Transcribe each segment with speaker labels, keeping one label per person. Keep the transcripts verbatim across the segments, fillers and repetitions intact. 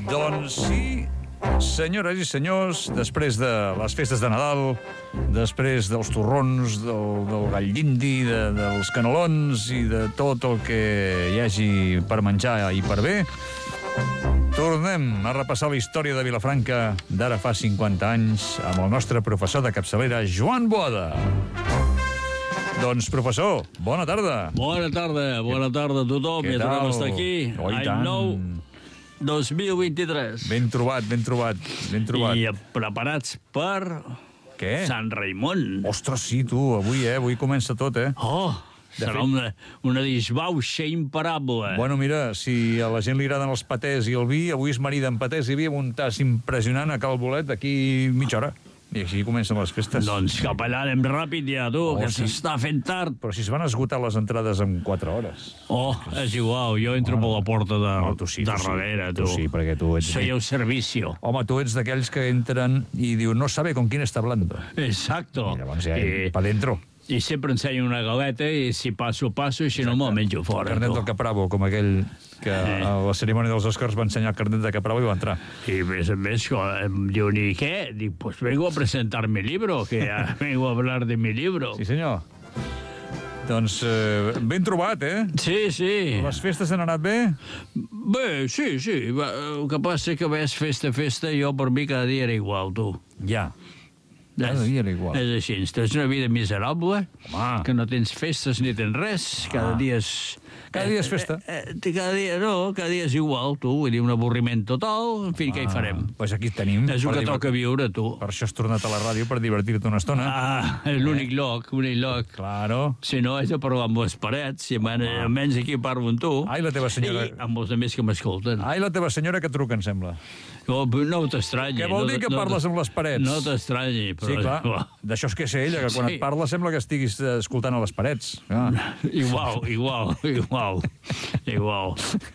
Speaker 1: Doncs sí, senyores i senyors, després de les festes de Nadal, després dels torrons, del, del gall d'indi, de, dels canelons i de tot el que hi hagi per menjar i per bé, tornem a repassar la història de Vilafranca d'ara fa cinquanta anys amb el nostre professor de capçalera, Joan Boada. Doncs, professor, bona tarda.
Speaker 2: Bona tarda, bona tarda a tothom.
Speaker 1: Què
Speaker 2: Ja tornem
Speaker 1: tal?
Speaker 2: a estar aquí.
Speaker 1: Oh, i
Speaker 2: Any
Speaker 1: tant.
Speaker 2: nou, dos mil vint-i-tres.
Speaker 1: Ben trobat, ben trobat, ben trobat.
Speaker 2: I preparats per
Speaker 1: Què?
Speaker 2: Sant Raimon.
Speaker 1: Ostres, sí, tu, avui, eh? Avui comença tot, eh?
Speaker 2: Oh,
Speaker 1: De
Speaker 2: serà
Speaker 1: fet-
Speaker 2: una, una disbauxa imparable.
Speaker 1: Bueno, mira, si a la gent li agraden els patés i el vi, avui es marida amb patés i vi amb un tas impressionant a Cal Bolet d'aquí mitja hora. I així comencen les festes.
Speaker 2: Doncs cap allà anem ràpid ja, tu,
Speaker 1: Oh,
Speaker 2: que
Speaker 1: sí.
Speaker 2: s'està fent tard.
Speaker 1: Però si es van esgotar les entrades en quatre hores.
Speaker 2: Oh, és igual, jo entro per la porta de,
Speaker 1: No, tu sí, tu
Speaker 2: de
Speaker 1: sí.
Speaker 2: darrere, tu.
Speaker 1: Tu sí, perquè tu ets-
Speaker 2: Soy el servicio.
Speaker 1: Home, tu ets d'aquells que entren i diu no sabe con quién está hablando.
Speaker 2: Exacto.
Speaker 1: I llavors ja,
Speaker 2: I,
Speaker 1: pa dentro.
Speaker 2: I sempre ensenyo una galeta i si passo, passo, i si no me'l menjo fora.
Speaker 1: Carnet
Speaker 2: tu.
Speaker 1: del Capravo, com aquell que
Speaker 2: Eh.
Speaker 1: a la cerimònia dels Oscars va ensenyar el carnet de Capravo i va entrar.
Speaker 2: Y més a més, em diu, ni què? Dic, pues vengo a presentar mi libro, que ya vengo a hablar de mi libro.
Speaker 1: Sí, senyor. Doncs eh, ben trobat, eh?
Speaker 2: Sí, sí.
Speaker 1: Les festes han anat bé?
Speaker 2: Bé, sí, sí. Va, el que passa que ves festa a festa, jo per mi cada dia era igual, tu.
Speaker 1: Ja. Cada dia era igual.
Speaker 2: És així, tens una vida miserable,
Speaker 1: Home.
Speaker 2: que no tens festes ni tens res, cada dia és...
Speaker 1: Cada dia és festa.
Speaker 2: Eh, eh, cada dia, no, cada dia és igual, tu, vull dir, un avorriment total, en fi, què hi farem?
Speaker 1: Doncs pues aquí tenim.
Speaker 2: És el
Speaker 1: per
Speaker 2: que
Speaker 1: divert-
Speaker 2: toca viure, tu.
Speaker 1: Per això has tornat a la ràdio, per divertir-te una estona.
Speaker 2: Ah, és l'únic lloc, l'únic lloc.
Speaker 1: Claro.
Speaker 2: Si no, haig de parlar amb les parets, i almenys, almenys aquí parlo amb tu.
Speaker 1: Ai, la teva senyora-
Speaker 2: I amb els altres que m'escolten.
Speaker 1: Ai, la teva senyora que truca, em sembla.
Speaker 2: No, no t'estranyi.
Speaker 1: Què vol
Speaker 2: no,
Speaker 1: dir que
Speaker 2: no,
Speaker 1: parles amb les parets?
Speaker 2: No t'estranyi, però...
Speaker 1: Sí, clar. D'això és que sé ella, que quan
Speaker 2: Sí.
Speaker 1: et parla sembla que estiguis eh, escoltant a les parets. Ah.
Speaker 2: Igual, igual, igual, igual.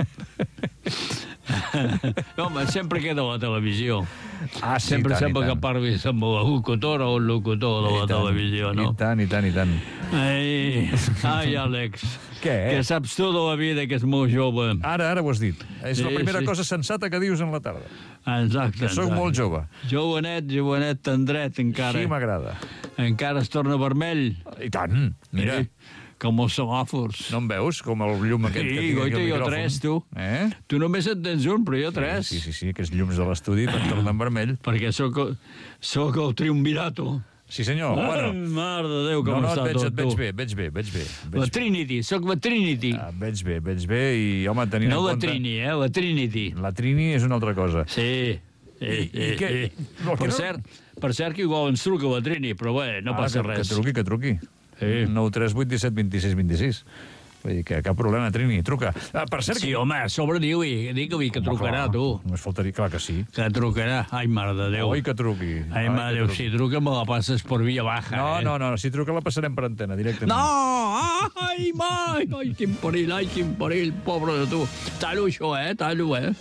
Speaker 2: No, home, sempre queda a la televisió.
Speaker 1: Ah, sí,
Speaker 2: sempre
Speaker 1: i tant,
Speaker 2: sembla
Speaker 1: i
Speaker 2: que
Speaker 1: tant.
Speaker 2: parlis amb la locutora o el locutor de la
Speaker 1: I tant,
Speaker 2: televisió, no?
Speaker 1: I tant, i tant, i tant.
Speaker 2: Ai, ai, Àlex.
Speaker 1: Què?
Speaker 2: Que saps tu de la vida, que és molt jove.
Speaker 1: Ara, ara ho has dit. És la
Speaker 2: Sí,
Speaker 1: primera
Speaker 2: sí.
Speaker 1: cosa sensata que dius en la tarda.
Speaker 2: Exacte.
Speaker 1: Que sóc
Speaker 2: exacte.
Speaker 1: molt jove.
Speaker 2: Jovenet, jovenet, tendret, encara.
Speaker 1: Sí, m'agrada.
Speaker 2: Encara es torna vermell.
Speaker 1: I tant, mira.
Speaker 2: Sí, com els semàfors.
Speaker 1: No em veus, com el llum aquest
Speaker 2: Sí,
Speaker 1: que tinc aquí
Speaker 2: goita,
Speaker 1: al
Speaker 2: jo
Speaker 1: micròfon?
Speaker 2: tres, tu.
Speaker 1: Eh?
Speaker 2: Tu només en tens un, però jo tres.
Speaker 1: Sí, sí, sí, aquests llums de l'estudi te'n tornen vermell.
Speaker 2: Perquè sóc, sóc el triumvirato.
Speaker 1: Sí, senyor,
Speaker 2: Ai,
Speaker 1: bueno.
Speaker 2: mare de Déu,
Speaker 1: No,
Speaker 2: com
Speaker 1: no, et
Speaker 2: està
Speaker 1: veig,
Speaker 2: tot,
Speaker 1: et veig
Speaker 2: tu.
Speaker 1: bé, veig bé, veig bé.
Speaker 2: La
Speaker 1: Veig bé.
Speaker 2: Trinity, sóc la Trinity.
Speaker 1: Ah, veig bé, veig bé i, home, tenint
Speaker 2: No
Speaker 1: en
Speaker 2: la
Speaker 1: compte...
Speaker 2: Trini, eh, la Trinity.
Speaker 1: La Trini és una altra cosa.
Speaker 2: Sí. Eh,
Speaker 1: I- i què?
Speaker 2: eh,
Speaker 1: No, que
Speaker 2: per,
Speaker 1: no-
Speaker 2: cert, per cert que igual ens truca la Trini, però bé, no
Speaker 1: ah,
Speaker 2: passa
Speaker 1: que,
Speaker 2: res.
Speaker 1: Que truqui, que truqui.
Speaker 2: Sí.
Speaker 1: nou tres vuit disset vint-i-sis vint-i-sis. Vull dir que cap problema, Trini, truca. Ah, per cert...
Speaker 2: Sí, home, a sobre digue-li, digue-li que trucarà,
Speaker 1: clar,
Speaker 2: tu.
Speaker 1: Només faltaria, clar que sí.
Speaker 2: Que trucarà. Ai, mare de Déu.
Speaker 1: Oi, que truqui.
Speaker 2: Ai, mare de Déu, si truca me la passes per via baja,
Speaker 1: No,
Speaker 2: eh?
Speaker 1: no, no, si truca la passarem per antena, directament.
Speaker 2: No! Ai, mai! Ai, quin perill, ai, quin perill, pobre de tu. Tallo això, eh? Tallo, eh?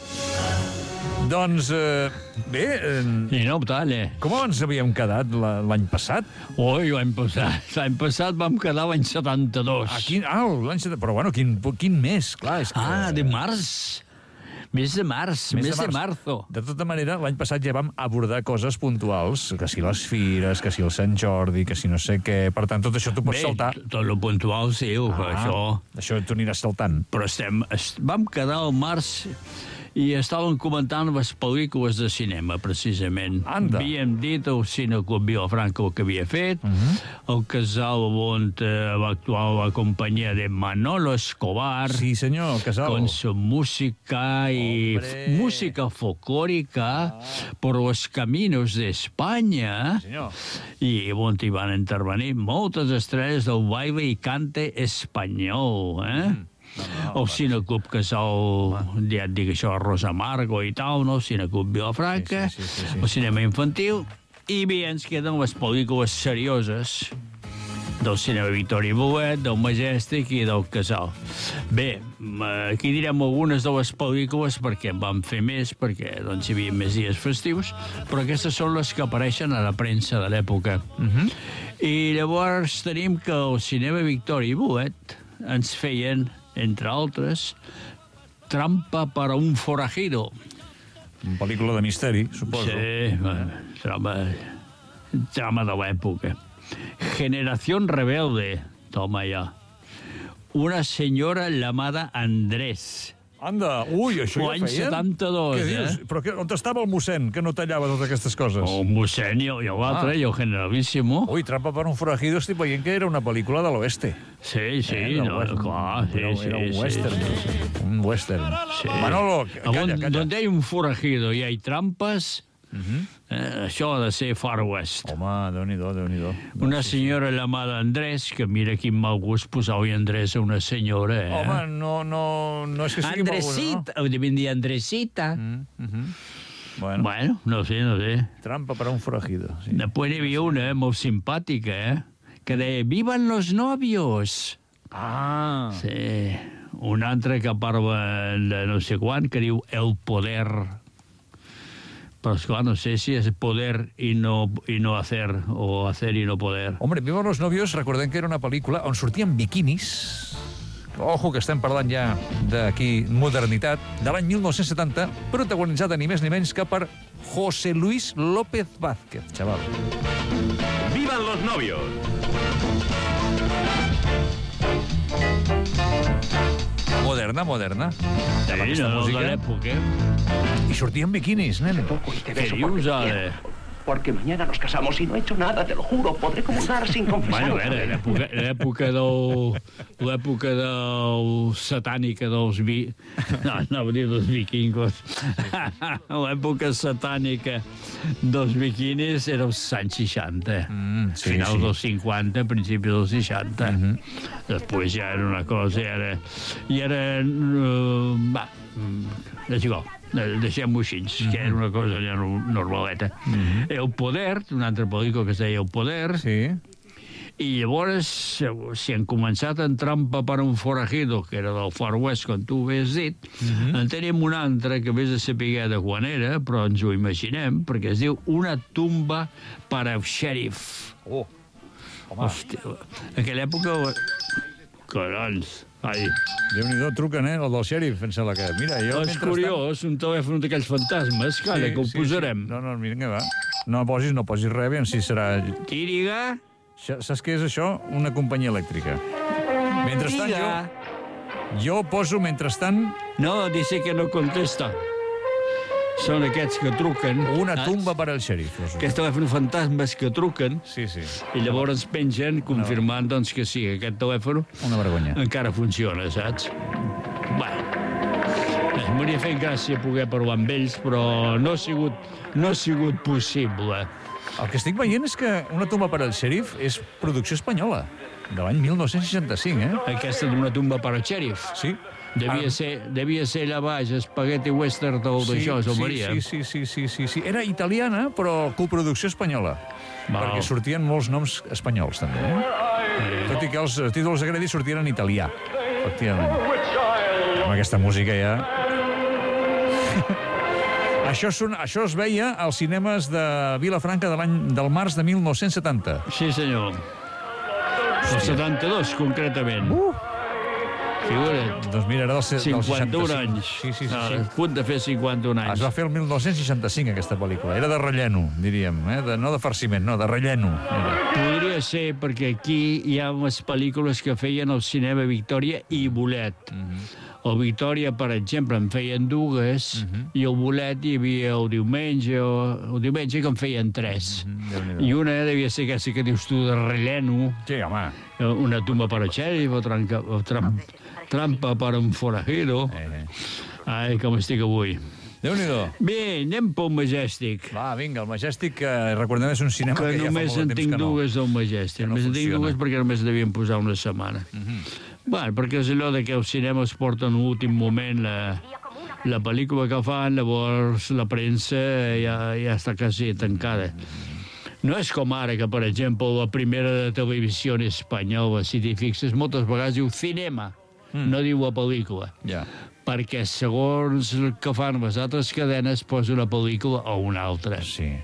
Speaker 1: Doncs, eh, bé, eh,
Speaker 2: I no em talla.
Speaker 1: com ens havíem quedat la- l'any passat?
Speaker 2: Ui, l'any passat, l'any passat vam quedar l'any setanta-dos.
Speaker 1: Ah, quin, ah, l'any setanta... Però, bueno, quin, quin mes, clar, és que...
Speaker 2: Ah, de març. Mes de març, mes, de, marzo.
Speaker 1: De tota manera, l'any passat ja vam abordar coses puntuals, que si les fires, que si el Sant Jordi, que si no sé què... Per tant, tot això t'ho pots
Speaker 2: Bé,
Speaker 1: saltar.
Speaker 2: tot lo puntual, sí, ah, això...
Speaker 1: Això t'ho aniràs saltant.
Speaker 2: Però estem, est, vam quedar al març i estàvem comentant les pel·lícules de cinema, precisament.
Speaker 1: Anda.
Speaker 2: Havíem dit el Cineclub Vilafranca el que havia fet, uh -huh. el casal on eh, va actuar la companyia de Manolo Escobar,
Speaker 1: Sí, senyor, el casal.
Speaker 2: con su música y
Speaker 1: Hombre.
Speaker 2: música folclórica por los caminos de España.
Speaker 1: Sí, senyor.
Speaker 2: I on hi van intervenir moltes estrelles del baile i cante espanyol, eh? Mm. No, no, el Cineclub Casal, ja et dic això, Rosa Margo i tal, no? El Cineclub Vilafranca,
Speaker 1: Sí, sí, sí, sí, sí.
Speaker 2: el cinema infantil, i bé, ens queden les pel·lícules serioses del cinema Victoria Bolet, del Majestic i del Casal. Bé, aquí direm algunes de les pel·lícules perquè en vam fer més, perquè doncs, hi havia més dies festius, però aquestes són les que apareixen a la premsa de l'època. Uh -huh. I llavors tenim que el cinema Victoria Bolet ens feien, entre altres, Trampa para un forajido.
Speaker 1: Una pel·lícula de misteri, suposo.
Speaker 2: Sí, bueno, drama, drama de l'època. Generación Rebelde, toma ja. Una senyora llamada Andrés.
Speaker 1: Anda, ui, això ja
Speaker 2: L'any
Speaker 1: feien?
Speaker 2: setanta-dos,
Speaker 1: Què dius?
Speaker 2: eh?
Speaker 1: Però que, on estava el mossèn que no tallava totes aquestes coses?
Speaker 2: El mossèn i i l'altre,
Speaker 1: Ah.
Speaker 2: i el generalíssimo.
Speaker 1: Ui, Trampa per un forajido, estic veient que era una pel·lícula de l'oeste.
Speaker 2: Sí, sí,
Speaker 1: Eh, del
Speaker 2: no,
Speaker 1: west-
Speaker 2: clar, sí,
Speaker 1: era,
Speaker 2: sí,
Speaker 1: era un
Speaker 2: sí,
Speaker 1: western.
Speaker 2: sí.
Speaker 1: Un western.
Speaker 2: Sí.
Speaker 1: Manolo,
Speaker 2: On-
Speaker 1: calla, calla.
Speaker 2: Donde hay un forajido y hay trampas,
Speaker 1: Mhm.
Speaker 2: eh, això ha de ser Far West.
Speaker 1: Home, Déu-n'hi-do, Déu-n'hi-do.
Speaker 2: Una senyora llamada Andrés, que mira quin mal gust posar-li Andrés a una senyora, eh?
Speaker 1: Home, no, no, no és que sigui
Speaker 2: Andresita, ho devien dir Andresita.
Speaker 1: molt... No? Mm -hmm. Bueno,
Speaker 2: Bueno, no sé, no sé.
Speaker 1: trampa per a un forajido. Sí.
Speaker 2: Després hi havia una molt simpàtica, eh? Que deia, vivan los novios.
Speaker 1: Ah,
Speaker 2: Sí. Un altre que parla de no sé quan, que diu el poder. Però, esclar, no sé si és poder i no, i no hacer, o hacer i no poder.
Speaker 1: Hombre, Viva los novios, recordem que era una pel·lícula on sortien biquinis. Ojo, que estem parlant ja d'aquí modernitat, de l'any mil nou-cents setanta, protagonitzada ni més ni menys que per José Luis López Vázquez, xaval.
Speaker 3: ¡Vivan los novios!
Speaker 1: Moderna, moderna.
Speaker 2: Sí,
Speaker 1: Amb aquesta
Speaker 2: no, de
Speaker 1: música.
Speaker 2: l'època.
Speaker 1: I sortien biquinis, nen.
Speaker 4: Poco y te
Speaker 2: Què
Speaker 4: beso porque
Speaker 2: dius,
Speaker 4: te
Speaker 2: ara?
Speaker 4: quiero. Porque mañana nos casamos y no he hecho nada, te lo juro. Podré comulgar sin confesar.
Speaker 2: Bueno, era l'època, l'època del... l'època del satànica dels vi... No, no vull dir dels vikingos. L'època satànica dels biquinis era els anys seixanta.
Speaker 1: Mm, sí,
Speaker 2: Finals
Speaker 1: sí.
Speaker 2: dels cinquanta, principis dels seixanta. Després ja era una cosa, i era... I era... Uh, va, mm, és igual. de- deixem-ho així, que era una cosa ja no- normaleta. El Poder, una altra pel·lícula que es deia El Poder,
Speaker 1: Sí.
Speaker 2: i llavors, si han començat en Trampa per un forajido, que era del Far West, com tu havies dit, en tenim una altra que vés a saber de quan era, però ens ho imaginem, perquè es diu Una tumba per al xèrif.
Speaker 1: Oh, home,
Speaker 2: Hòstia, en aquella època... Collons, ai.
Speaker 1: Déu-n'hi-do, truquen, eh, el del xèrif, em sembla que... Mira, jo...
Speaker 2: És
Speaker 1: mentrestant-
Speaker 2: curiós, un telèfon d'aquells fantasmes, calla, que ho posarem.
Speaker 1: Sí. No, no, mira que va. No posis, no posis res, aviam si serà...
Speaker 2: Tíriga,
Speaker 1: Això- Saps què és això? Una companyia elèctrica. Mentrestant,
Speaker 2: Tíriga.
Speaker 1: jo... Jo poso, mentrestant,
Speaker 2: No, dice que no contesta. Són aquests que truquen.
Speaker 1: una
Speaker 2: saps?
Speaker 1: tumba per al xèrif.
Speaker 2: Aquests telèfons fantasmes que truquen
Speaker 1: Sí, sí.
Speaker 2: i llavors pengen confirmant doncs, que sí, que aquest telèfon
Speaker 1: Una vergonya.
Speaker 2: encara funciona, saps? Bé, eh, m'hauria fet gràcia poder parlar amb ells, però no ha sigut, no ha sigut possible.
Speaker 1: El que estic veient és que Una tumba per al xèrif és producció espanyola, de l'any mil nou-cents seixanta-cinc, eh?
Speaker 2: Aquesta d'una tumba per al xèrif.
Speaker 1: Sí.
Speaker 2: Devia,
Speaker 1: Ah,
Speaker 2: ser, devia ser allà baix, espagueti western del
Speaker 1: sí,
Speaker 2: d'això,
Speaker 1: sí,
Speaker 2: Maria.
Speaker 1: sí, sí, sí, sí, sí, sí. Era italiana, però coproducció espanyola.
Speaker 2: Val.
Speaker 1: Perquè sortien molts noms espanyols, també. Eh? Tot i que els títols de crèdit sortien en italià, efectivament. Amb aquesta música ja... això, son, això es veia als cinemes de Vilafranca de l'any del març de mil nou-cents setanta.
Speaker 2: Sí, senyor. El setanta-dos, concretament.
Speaker 1: Uh!
Speaker 2: Figura't.
Speaker 1: Doncs mira, era del, se- del
Speaker 2: cinquanta-un
Speaker 1: seixanta-cinc.
Speaker 2: anys.
Speaker 1: Sí, sí, sí.
Speaker 2: A
Speaker 1: sí.
Speaker 2: punt de fer cinquanta-un anys.
Speaker 1: Es va fer el mil nou-cents seixanta-cinc, aquesta pel·lícula. Era de relleno, diríem. Eh? De, no de farciment, no, de relleno. Era.
Speaker 2: Podria ser perquè aquí hi ha unes pel·lícules que feien al cinema Victòria i Bolet.
Speaker 1: Mhm.
Speaker 2: El Victòria, per exemple, en feien dues,
Speaker 1: Mhm.
Speaker 2: i el Bolet hi havia el diumenge, o el diumenge que en feien tres.
Speaker 1: Mhm, Déu-n'hi-do.
Speaker 2: I una devia ser aquesta que dius tu de relleno,
Speaker 1: Sí, home.
Speaker 2: una tumba per a xèrif, o, tranca, o tram, trampa per un forajido.
Speaker 1: Eh.
Speaker 2: Ai, com estic avui.
Speaker 1: Déu-n'hi-do.
Speaker 2: Bé, anem pel Majestic.
Speaker 1: Va, vinga, el Majestic, que recordem és un cinema
Speaker 2: Que
Speaker 1: que, ja fa
Speaker 2: només
Speaker 1: molt
Speaker 2: en
Speaker 1: de temps
Speaker 2: tinc
Speaker 1: que no.
Speaker 2: dues del Majestic.
Speaker 1: que no
Speaker 2: Només en tinc
Speaker 1: funciona.
Speaker 2: dues perquè només devien posar una setmana. Bueno, perquè és allò de que els cinemes porten a l'últim moment la, la pel·lícula que fan, llavors la premsa ja, ja està quasi tancada. No és com ara, que, per exemple, la primera de televisió espanyola, si t'hi fixes, moltes vegades diu cinema, no diu la pel·lícula.
Speaker 1: Ja.
Speaker 2: Perquè segons el que fan les altres cadenes posa una pel·lícula o una altra.
Speaker 1: Sí,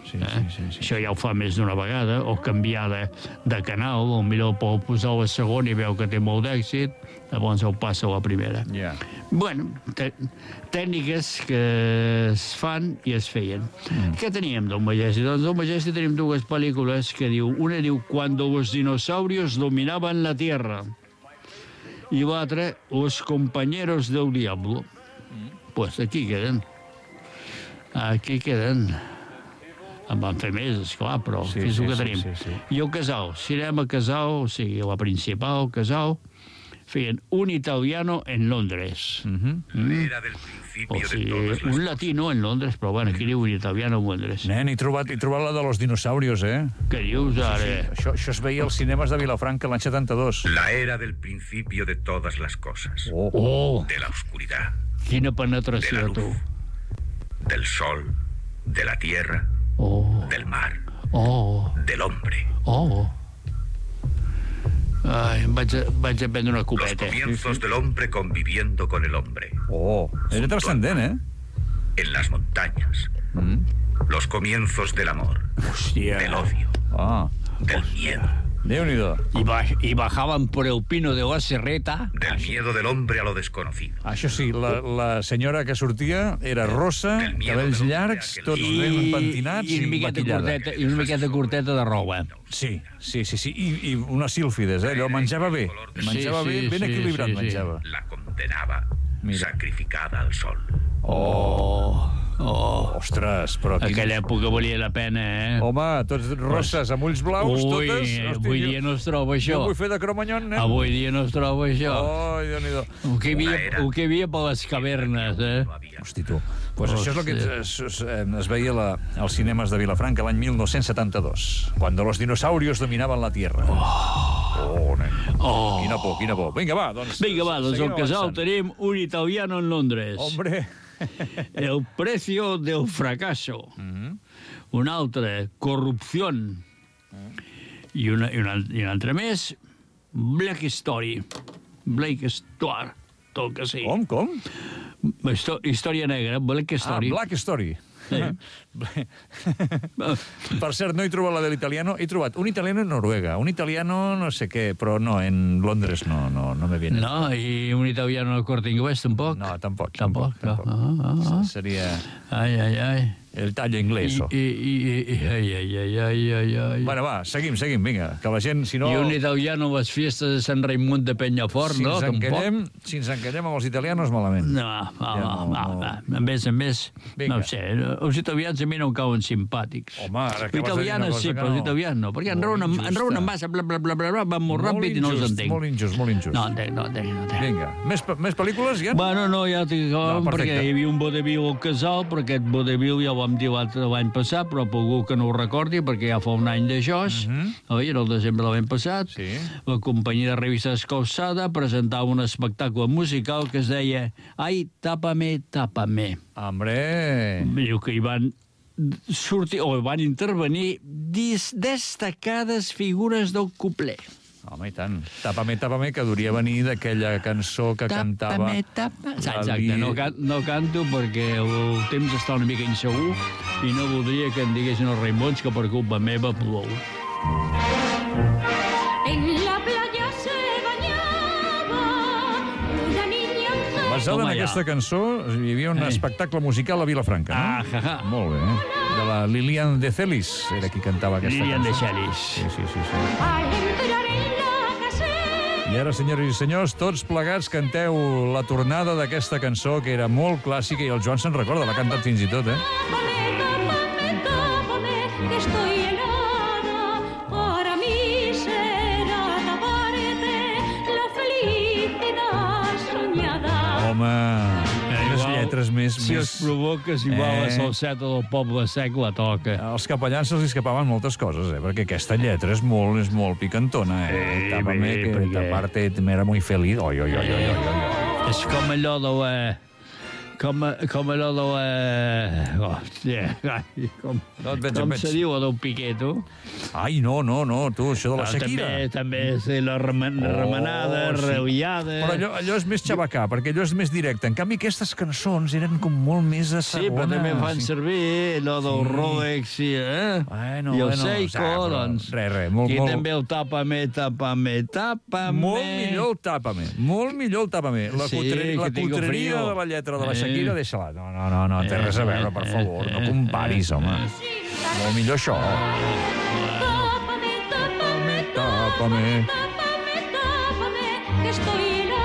Speaker 1: Sí,
Speaker 2: eh?
Speaker 1: sí, sí, sí.
Speaker 2: Això ja ho fa més d'una vegada, o canviar de, de canal, o millor pot posar la segona i veu que té molt d'èxit, llavors ho passa a la primera.
Speaker 1: Ja.
Speaker 2: Bueno, te tècniques que es fan i es feien. Mm. Què teníem del Majestic? Doncs del Majestic tenim dues pel·lícules que diu... Una diu Cuando los dinosaurios dominaban la Tierra i l'altra Los compañeros del diablo. Mm. Pues aquí queden. Aquí queden. En van fer més, esclar, però
Speaker 1: Sí,
Speaker 2: fins
Speaker 1: sí,
Speaker 2: que
Speaker 1: sí,
Speaker 2: tenim.
Speaker 1: sí, sí.
Speaker 2: I el Casal, Cinema Casal, o sigui, la principal, Casal, feien un italiano en Londres.
Speaker 1: Mhm.
Speaker 3: Era del principio
Speaker 2: O
Speaker 3: de
Speaker 2: sigui,
Speaker 3: todas las
Speaker 2: un latino en Londres, però bueno, aquí diu un italiano en Londres.
Speaker 1: Nen, he trobat, he trobat la de los dinosaurios, eh?
Speaker 2: Què dius ara?
Speaker 1: Això, això es veia als cinemes de Vilafranca l'any setanta-dos.
Speaker 3: La era del principio de todas las cosas.
Speaker 1: Oh.
Speaker 2: Oh,
Speaker 3: De la oscuridad,
Speaker 2: quina
Speaker 3: de la
Speaker 2: penetració,
Speaker 3: luz,
Speaker 2: tu.
Speaker 3: del sol, de la tierra,
Speaker 2: Oh,
Speaker 3: del mar,
Speaker 2: oh,
Speaker 3: del hombre.
Speaker 2: oh. Ai, em vaig, a, vaig a prendre una
Speaker 3: Los
Speaker 2: copeta.
Speaker 3: comienzos del hombre conviviendo con el hombre.
Speaker 1: Oh, era transcendent, eh?
Speaker 3: En las montañas. Los comienzos del amor,
Speaker 2: Hòstia.
Speaker 3: del odio,
Speaker 1: Ah,
Speaker 3: del miedo.
Speaker 1: Déu-n'hi-do.
Speaker 2: I, ba I bajaban por el pino de la serreta.
Speaker 3: Del miedo del hombre a lo desconocido.
Speaker 1: Això sí, la, la senyora que sortia era rossa,
Speaker 3: Del miedo
Speaker 1: cabells
Speaker 3: del hombre
Speaker 1: llargs,
Speaker 3: aquel
Speaker 1: tots
Speaker 3: día.
Speaker 1: ben pentinats
Speaker 2: I
Speaker 1: i,
Speaker 2: una miqueta
Speaker 1: maquillada.
Speaker 2: curteta, i una miqueta curteta de roba.
Speaker 1: Sí, sí, sí, sí. I, i unes sílfides, eh? Allò menjava bé. Menjava
Speaker 2: Sí,
Speaker 1: bé,
Speaker 2: sí,
Speaker 1: ben
Speaker 2: sí,
Speaker 1: equilibrat
Speaker 2: sí, sí.
Speaker 1: menjava.
Speaker 3: La condenaba,
Speaker 1: Mira.
Speaker 3: sacrificada al sol.
Speaker 2: Oh, oh.
Speaker 1: Ostres, però quin...
Speaker 2: Aquella època valia la pena, eh?
Speaker 1: Home, tots rosses amb ulls blaus,
Speaker 2: Ui,
Speaker 1: totes.
Speaker 2: avui dia no es troba això.
Speaker 1: Jo vull fer de cromanyon, nen.
Speaker 2: Avui dia no es troba això.
Speaker 1: Ai, Déu-n'hi-do.
Speaker 2: El que hi havia,
Speaker 3: Una era.
Speaker 2: el que hi havia per les cavernes, eh?
Speaker 3: No había
Speaker 1: Hosti, tu. Pues això és el que
Speaker 2: Hòstia.
Speaker 1: es, es, es veia la, als cinemes de Vilafranca l'any mil nou-cents setanta-dos, cuando los dinosaurios dominaban la Tierra. Oh, nen.
Speaker 2: Oh.
Speaker 1: Quina por, quina por. Vinga, va, doncs...
Speaker 2: Vinga, va, doncs
Speaker 1: seguim
Speaker 2: al casal
Speaker 1: avançant.
Speaker 2: tenim un italiano en Londres.
Speaker 1: Hombre,
Speaker 2: El precio del fracaso. Un altre, corrupció. I, una, i, una, I un altre més, Black Story. Black Story, tot que sí.
Speaker 1: com, com?
Speaker 2: Histo història negra, Black
Speaker 1: Ah,
Speaker 2: Story.
Speaker 1: Black Story.
Speaker 2: Sí.
Speaker 1: Per cert, no he trobat la de l'italiano, he trobat un italiano en Noruega, un italiano no sé què, però no, en Londres no, no, no me viene.
Speaker 2: No, i un italiano al Corte Inglés, tampoc?
Speaker 1: No, tampoc.
Speaker 2: Tampoc,
Speaker 1: tampoc.
Speaker 2: no. Ah, ah, ah.
Speaker 1: Seria
Speaker 2: Ai, ai, ai.
Speaker 1: el tallo inglés.
Speaker 2: I, i, i, i, ai, ai, ai, ai, ai, ai.
Speaker 1: Bueno, va, seguim, seguim, vinga, que la gent, si no...
Speaker 2: I un italiano a les fiestes de Sant Raimon de Penyafort,
Speaker 1: si
Speaker 2: no?
Speaker 1: ens
Speaker 2: Tampoc.
Speaker 1: encallem, si ens encallem amb els italianos, malament.
Speaker 2: No, va,
Speaker 1: Ja
Speaker 2: va,
Speaker 1: no,
Speaker 2: va,
Speaker 1: no.
Speaker 2: va. A més, a més,
Speaker 1: Vinga.
Speaker 2: no ho sé, els italians a mi no em cauen simpàtics.
Speaker 1: Home, ara que vas a dir una
Speaker 2: Italianes
Speaker 1: cosa
Speaker 2: sí,
Speaker 1: que
Speaker 2: però els
Speaker 1: no.
Speaker 2: italians no, perquè
Speaker 1: Molt
Speaker 2: enraonen,
Speaker 1: injusta.
Speaker 2: enraonen massa, bla, bla, bla, bla, bla, van molt ràpid i no els
Speaker 1: injust,
Speaker 2: entenc.
Speaker 1: Molt injust, molt injust.
Speaker 2: No entenc, no entenc, no entenc.
Speaker 1: Vinga, més, pe- més pel·lícules, ja?
Speaker 2: Bueno, no, ja t'hi
Speaker 1: No,
Speaker 2: acabem,
Speaker 1: perfecte.
Speaker 2: perquè hi havia un vodevil al casal, però aquest vodevil ja ho vam dir l'altre l'any passat, però per algú que no ho recordi, perquè ja fa un any d'això, uh -huh. era el desembre de l'any passat,
Speaker 1: Sí.
Speaker 2: la companyia de revistes Calçada presentava un espectacle musical que es deia Ai, tápame, tápame.
Speaker 1: Hombre...
Speaker 2: Diu que hi van sortir, o van intervenir dis destacades figures del cupler.
Speaker 1: Home, i tant. Tápame, tápame, que duria venir d'aquella cançó que cantava...
Speaker 2: Tápame, tápame.
Speaker 1: la
Speaker 2: Exacte,
Speaker 1: Li-
Speaker 2: no, can, no canto perquè el temps està una mica insegur i no voldria que em diguessin els Raimons que per culpa meva plou.
Speaker 5: En la playa se bañaba una niña en
Speaker 1: Basada en
Speaker 2: Toma ja.
Speaker 1: aquesta cançó, hi havia un
Speaker 2: Eh.
Speaker 1: espectacle musical a Vilafranca, no?
Speaker 2: Ah, ja, ja.
Speaker 1: Molt bé, eh? De la Lilian de Celis, era qui cantava aquesta
Speaker 2: Lilian de
Speaker 1: cançó.
Speaker 2: Celis.
Speaker 1: Sí, sí, sí, sí.
Speaker 5: al entrar en la caseta.
Speaker 1: I ara, senyores i senyors, tots plegats canteu la tornada d'aquesta cançó, que era molt clàssica, i el Joan se'n recorda, l'ha cantat fins i tot, eh?
Speaker 5: Tápame, tápame, tápame, que estoy helada. Para mí será taparte la felicidad soñada.
Speaker 1: Home, quines
Speaker 2: igual,
Speaker 1: lletres més...
Speaker 2: Si
Speaker 1: més...
Speaker 2: es provoques, igual
Speaker 1: Eh.
Speaker 2: la salseta del poble sec la toca.
Speaker 1: Als capellans se'ls escapaven moltes coses, eh? Perquè aquesta lletra és molt, és molt picantona, eh?
Speaker 2: Sí,
Speaker 1: Tápame,
Speaker 2: bé,
Speaker 1: que
Speaker 2: perquè-
Speaker 1: taparte me era muy feliz. Oi, oi, oi, oi, oi, oi.
Speaker 2: És com allò de la... Com, com allò de la... Hòstia, ai, com,
Speaker 1: No et veig,
Speaker 2: com
Speaker 1: em veig.
Speaker 2: se diu allò del Piqué, tu?
Speaker 1: Ai, no, no, no, tu, això de la
Speaker 2: Ah,
Speaker 1: Shakira.
Speaker 2: També, també sí, la remen remenada,
Speaker 1: Oh, sí.
Speaker 2: reullada...
Speaker 1: Però allò, allò és més xabacà, perquè allò és més directe. En canvi, aquestes cançons eren com molt més a
Speaker 2: Sí,
Speaker 1: segona.
Speaker 2: però també fan
Speaker 1: sí.
Speaker 2: servir allò del
Speaker 1: Sí.
Speaker 2: Rolex i, eh?
Speaker 1: Bueno,
Speaker 2: I el
Speaker 1: bueno,
Speaker 2: Seiko,
Speaker 1: saps, però
Speaker 2: doncs...
Speaker 1: res, res, molt,
Speaker 2: I
Speaker 1: molt-
Speaker 2: també el Tàpame, Tàpame, Tàpame...
Speaker 1: Molt millor el Tàpame, molt millor el Tàpame. La,
Speaker 2: Sí,
Speaker 1: cutre, la
Speaker 2: que tinc
Speaker 1: cutreria
Speaker 2: frío.
Speaker 1: de la lletra de la
Speaker 2: Eh.
Speaker 1: Shakira, deixa-la. No, no, no, no, té res a veure, per favor. No comparis, home. Molt millor això.
Speaker 5: Tápame, tápame,
Speaker 1: Tápame.
Speaker 5: tápame, tápame, que estoy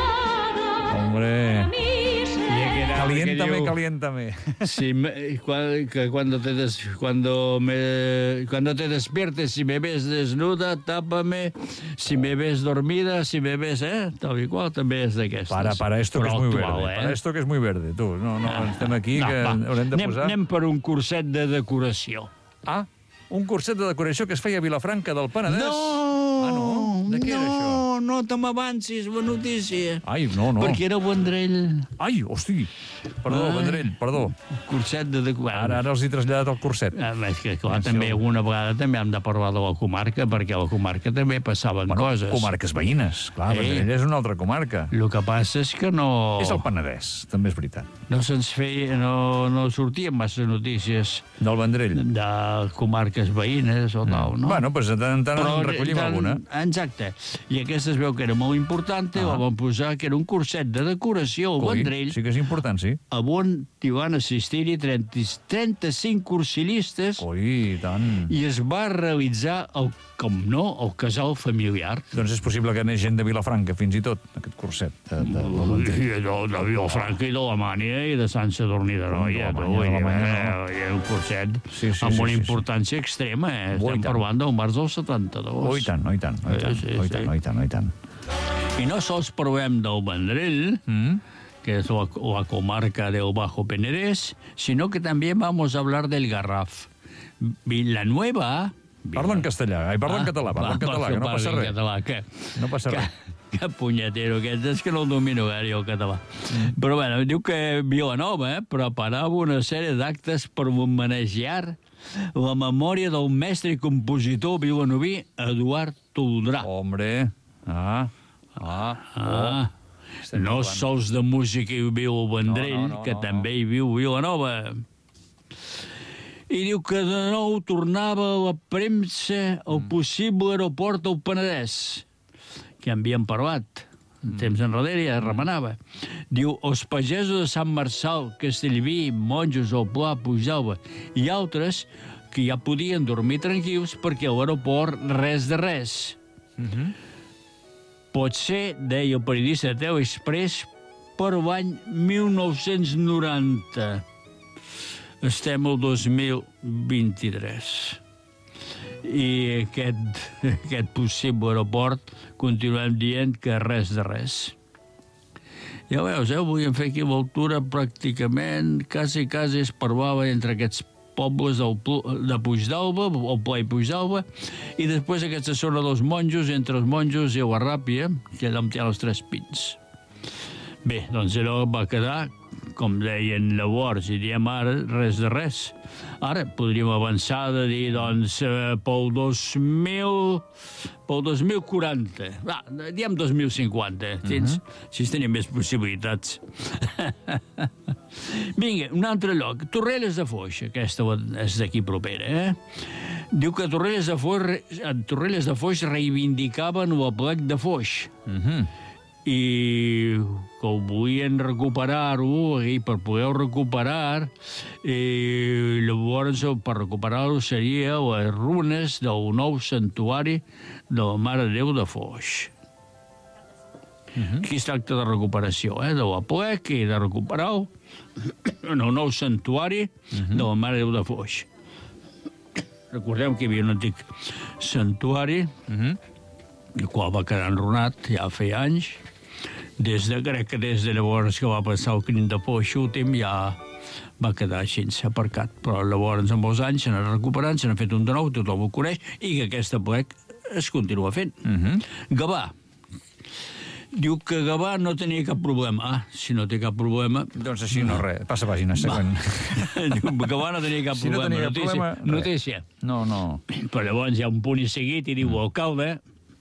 Speaker 5: helada.
Speaker 1: Hombre.
Speaker 5: A mí se
Speaker 1: Caliéntame,
Speaker 2: diu-
Speaker 1: caliéntame.
Speaker 2: Si me, cua- que cuando te des, cuando me cuando te despiertes, si me ves desnuda, tápame. Si me ves dormida, si me ves, eh, tal i qual, també és d'aquestes.
Speaker 1: Para, para esto que
Speaker 2: Però
Speaker 1: es muy
Speaker 2: actual,
Speaker 1: verde.
Speaker 2: eh?
Speaker 1: Para esto que es muy verde, tu. No, no, estem aquí
Speaker 2: No,
Speaker 1: que
Speaker 2: va.
Speaker 1: haurem de
Speaker 2: anem,
Speaker 1: posar...
Speaker 2: anem per un curset de decoració.
Speaker 1: Ah, un curset de decoració que es feia a Vilafranca del Penedès.
Speaker 2: No!
Speaker 1: Ah, no? De què era això?
Speaker 2: No, no te m'avancis la notícia.
Speaker 1: Ai, no, no.
Speaker 2: Perquè era Vendrell.
Speaker 1: Ai, hosti. Perdó,
Speaker 2: Ai.
Speaker 1: Vendrell, perdó.
Speaker 2: Curset de decoració.
Speaker 1: Ara, ara els he traslladat el curset.
Speaker 2: Ah, és que, clar,
Speaker 1: Sí,
Speaker 2: també
Speaker 1: sí.
Speaker 2: alguna vegada també hem de parlar de la comarca, perquè a la comarca també passaven
Speaker 1: Bueno,
Speaker 2: coses.
Speaker 1: comarques veïnes. Clar,
Speaker 2: Eh.
Speaker 1: Vendrell és una altra comarca.
Speaker 2: El que passa és que no...
Speaker 1: És el Penedès, també és veritat.
Speaker 2: No se'ns feia... No, no sortien massa notícies
Speaker 1: Del Vendrell.
Speaker 2: de comarques veïnes o tal, no?
Speaker 1: Bueno, doncs de tant en tant en recollim
Speaker 2: tant-
Speaker 1: alguna.
Speaker 2: Exacte. I aquesta es veu que era molt important, i
Speaker 1: Ah.
Speaker 2: la van posar que era un curset de decoració al
Speaker 1: Coi,
Speaker 2: Vendrell,
Speaker 1: sí que és important, sí.
Speaker 2: on hi van assistir-hi trenta, trenta-cinc cursilistes
Speaker 1: Ui, i tant.
Speaker 2: i es va realitzar, el, com no, el casal familiar.
Speaker 1: Doncs és possible que anés gent de Vilafranca, fins i tot, aquest curset. De, de,
Speaker 2: I de, de Vilafranca i d'Alemanya i de Sant Sadurní de Noia.
Speaker 1: Com
Speaker 2: tu,
Speaker 1: d'Alemanya,
Speaker 2: vull dir,
Speaker 1: d'Alemanya,
Speaker 2: eh, un curset
Speaker 1: Sí, sí,
Speaker 2: amb
Speaker 1: sí,
Speaker 2: una
Speaker 1: sí, sí.
Speaker 2: importància extrema. Eh?
Speaker 1: Oh, i
Speaker 2: Estem
Speaker 1: tant.
Speaker 2: parlant del març del setanta-dos.
Speaker 1: Oh, i tant, oh, i tant, oh, i tant,
Speaker 2: Sí, sí,
Speaker 1: oh, i tant,
Speaker 2: sí.
Speaker 1: oh, i tant, oh, i tant.
Speaker 2: I no sols parlem del Vendrell,
Speaker 1: Mm?
Speaker 2: que es la, la comarca del Bajo Penedès, sino que también vamos a hablar del Garraf. Villanueva...
Speaker 1: Parla en castellà, ai, parla en
Speaker 2: Ah,
Speaker 1: català, parla en
Speaker 2: va,
Speaker 1: català, que no
Speaker 2: parli
Speaker 1: passa
Speaker 2: en
Speaker 1: res.
Speaker 2: Català, que,
Speaker 1: No passa
Speaker 2: que,
Speaker 1: res.
Speaker 2: que punyetero aquest, és que no el domino gaire el català. Mm. Però bueno, diu que Vilanova eh, preparava una sèrie d'actes per homenagear la memòria del mestre i compositor vilanoví Eduard Toldrà.
Speaker 1: Hombre, ah, ah,
Speaker 2: Ah,
Speaker 1: Estem
Speaker 2: no
Speaker 1: parlant.
Speaker 2: sols de música hi viu el Vendrell,
Speaker 1: No, no, no,
Speaker 2: que
Speaker 1: no,
Speaker 2: també hi viu Vilanova. I diu que de nou tornava a la premsa el
Speaker 1: Mm.
Speaker 2: possible aeroport del Penedès, que havíem parlat un temps enrere, ja es remenava. Diu, els pagesos de Sant Marçal, Castellví, monjos al Pla, Pujalba i altres que ja podien dormir tranquils perquè a l'aeroport res de res. Pot ser, deia el periodista de Teu Express, per l'any mil nou-cents noranta. Estem al dos mil vint-i-tres. I aquest, aquest possible aeroport continuem dient que res de res. Ja veus, eh? Volíem fer aquí l'altura pràcticament, quasi, quasi es parlava entre aquests pobles del, Pl- de Puigdàlber, el Pla i Puigdàlber, i després aquesta zona dels monjos, entre els monjos i la Ràpia, que allà on hi ha els tres pins. Bé, doncs allò va quedar, com deien llavors, i diem ara, res de res. Ara podríem avançar de dir, doncs, eh, pel dos mil... pel dos mil quaranta. Va, diem dos mil cinquanta, tens? Així tenim més possibilitats. Vinga, un altre lloc. Torrelles de Foix, aquesta és d'aquí propera, eh? Diu que Torrelles de Foix, Torrelles de Foix reivindicaven l'Aplec de Foix.
Speaker 1: Mhm.
Speaker 2: I que ho volien recuperar-ho, i per poder-ho recuperar, i llavors per recuperar-ho seria les runes del nou santuari de la Mare de Déu de Foix. Aquí es tracta de recuperació, eh, de la plec i de recuperar-ho en el nou santuari de la Mare de Déu de Foix. Recordem que hi havia un antic santuari, el qual va quedar enrunat ja feia anys. Des de, crec que des de llavors que va passar el crim de Foix últim ja va quedar així aparcat. Però llavors, amb els anys, s'han anat recuperant, s'han fet un de nou, tothom ho coneix, i que aquesta plec es continua fent.
Speaker 1: Mhm.
Speaker 2: Gavà. Diu que Gavà no tenia cap problema. Ah, si no té cap problema...
Speaker 1: Doncs així no, res. Passa pàgina, següent.
Speaker 2: Diu que Gavà no tenia cap
Speaker 1: Si no
Speaker 2: problema.
Speaker 1: tenia cap
Speaker 2: notícia,
Speaker 1: problema, res.
Speaker 2: notícia.
Speaker 1: No, no.
Speaker 2: Però llavors hi ha un punt i seguit i diu l'alcalde...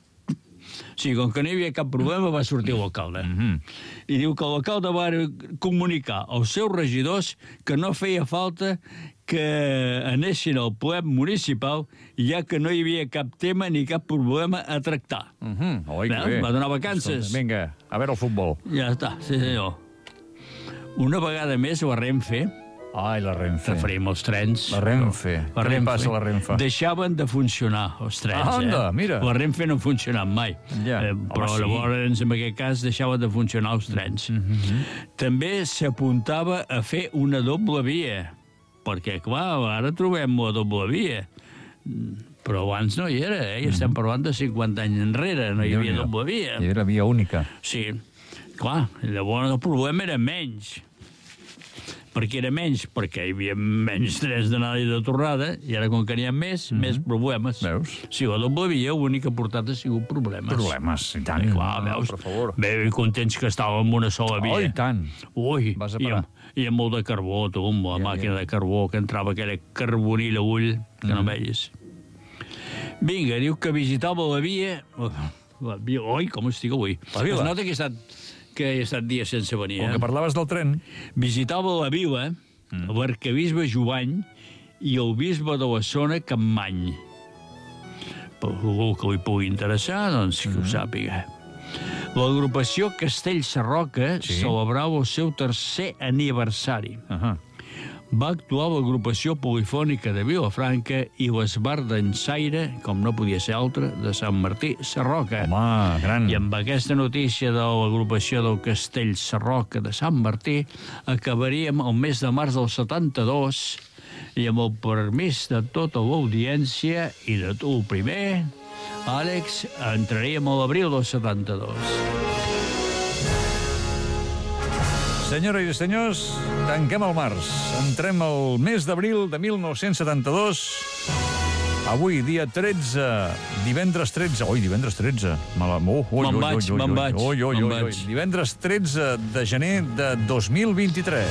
Speaker 2: O sigui, com que no hi havia cap problema, va sortir l'alcalde.
Speaker 1: Mhm.
Speaker 2: I diu que l'alcalde va comunicar als seus regidors que no feia falta que anessin al ple municipal, ja que no hi havia cap tema ni cap problema a tractar.
Speaker 1: Mhm. Oi, que
Speaker 2: Veus?
Speaker 1: bé.
Speaker 2: Va donar vacances.
Speaker 1: Escolta, vinga, a veure el futbol.
Speaker 2: Ja està, sí senyor. Una vegada més, la Renfe,
Speaker 1: Ai, la Renfe.
Speaker 2: referim als trens...
Speaker 1: La Renfe.
Speaker 2: La
Speaker 1: Què li
Speaker 2: Renfe.
Speaker 1: passa a la Renfe?
Speaker 2: Deixaven de funcionar, els trens,
Speaker 1: Ah, anda,
Speaker 2: eh?
Speaker 1: mira.
Speaker 2: La Renfe no ha funcionat mai.
Speaker 1: Ja.
Speaker 2: Eh, però
Speaker 1: Home, sí.
Speaker 2: llavors, en aquest cas, deixaven de funcionar els trens.
Speaker 1: Mhm.
Speaker 2: També s'apuntava a fer una doble via, perquè, clar, ara trobem la doble via. Però abans no hi era, eh? I estem parlant de cinquanta anys enrere, no hi havia
Speaker 1: Déu-n'hi-do.
Speaker 2: doble via.
Speaker 1: I era via única.
Speaker 2: Sí, clar, llavors el problema era menys. Per què era menys? Perquè hi havia menys trens d'anada i de tornada, i ara, com que n'hi ha més, mm -hmm. més problemes.
Speaker 1: Veus?
Speaker 2: Sí, la doble via, l'únic que ha portat ha sigut problemes.
Speaker 1: Problemes, i tant.
Speaker 2: I clar,
Speaker 1: No,
Speaker 2: veus?
Speaker 1: per favor.
Speaker 2: Bé, contents que estàvem amb una sola via.
Speaker 1: Oh, i tant.
Speaker 2: Ui,
Speaker 1: Vas a
Speaker 2: i
Speaker 1: parar.
Speaker 2: amb, i amb molt de carbó, tu, amb la
Speaker 1: Ja,
Speaker 2: màquina
Speaker 1: ja.
Speaker 2: de carbó, que entrava aquella carbonil a ull, que
Speaker 1: Mm.
Speaker 2: no veies. Vinga, diu que visitava la via... La via... Oi, com estic avui?
Speaker 1: La vila.
Speaker 2: Es nota que he estat, que he estat dies sense venir,
Speaker 1: Com
Speaker 2: eh?
Speaker 1: que parlaves del tren...
Speaker 2: Visitava la vila, mm. l'arcabisbe Jovany i el bisbe de la zona Campmany. Per algú que li pugui interessar, doncs que ho sàpiga. L'agrupació Castell Sarroca
Speaker 1: Sí.
Speaker 2: celebrava el seu tercer aniversari.
Speaker 1: Uh -huh.
Speaker 2: Va actuar l'agrupació polifònica de Vilafranca i l'Esbar d'Ensaire, com no podia ser altra, de Sant Martí Sarroca.
Speaker 1: Home, gran.
Speaker 2: I amb aquesta notícia de l'agrupació del Castell Sarroca de Sant Martí acabaríem el mes de març del setanta-dos i amb el permís de tota l'audiència i de tu el primer, Àlex, entraríem a l'abril del setanta-dos.
Speaker 1: Senyores i senyors, tanquem el març. Entrem al mes d'abril de mil nou-cents setanta-dos. Avui, dia tretze, divendres tretze... Oi, divendres tretze. Me la... oh, oi,
Speaker 2: Me'n
Speaker 1: oi,
Speaker 2: vaig,
Speaker 1: oi, oi,
Speaker 2: me'n
Speaker 1: oi,
Speaker 2: vaig,
Speaker 1: oi, oi,
Speaker 2: me'n
Speaker 1: oi, oi.
Speaker 2: vaig.
Speaker 1: Divendres tretze de gener de dos mil vint-i-tres.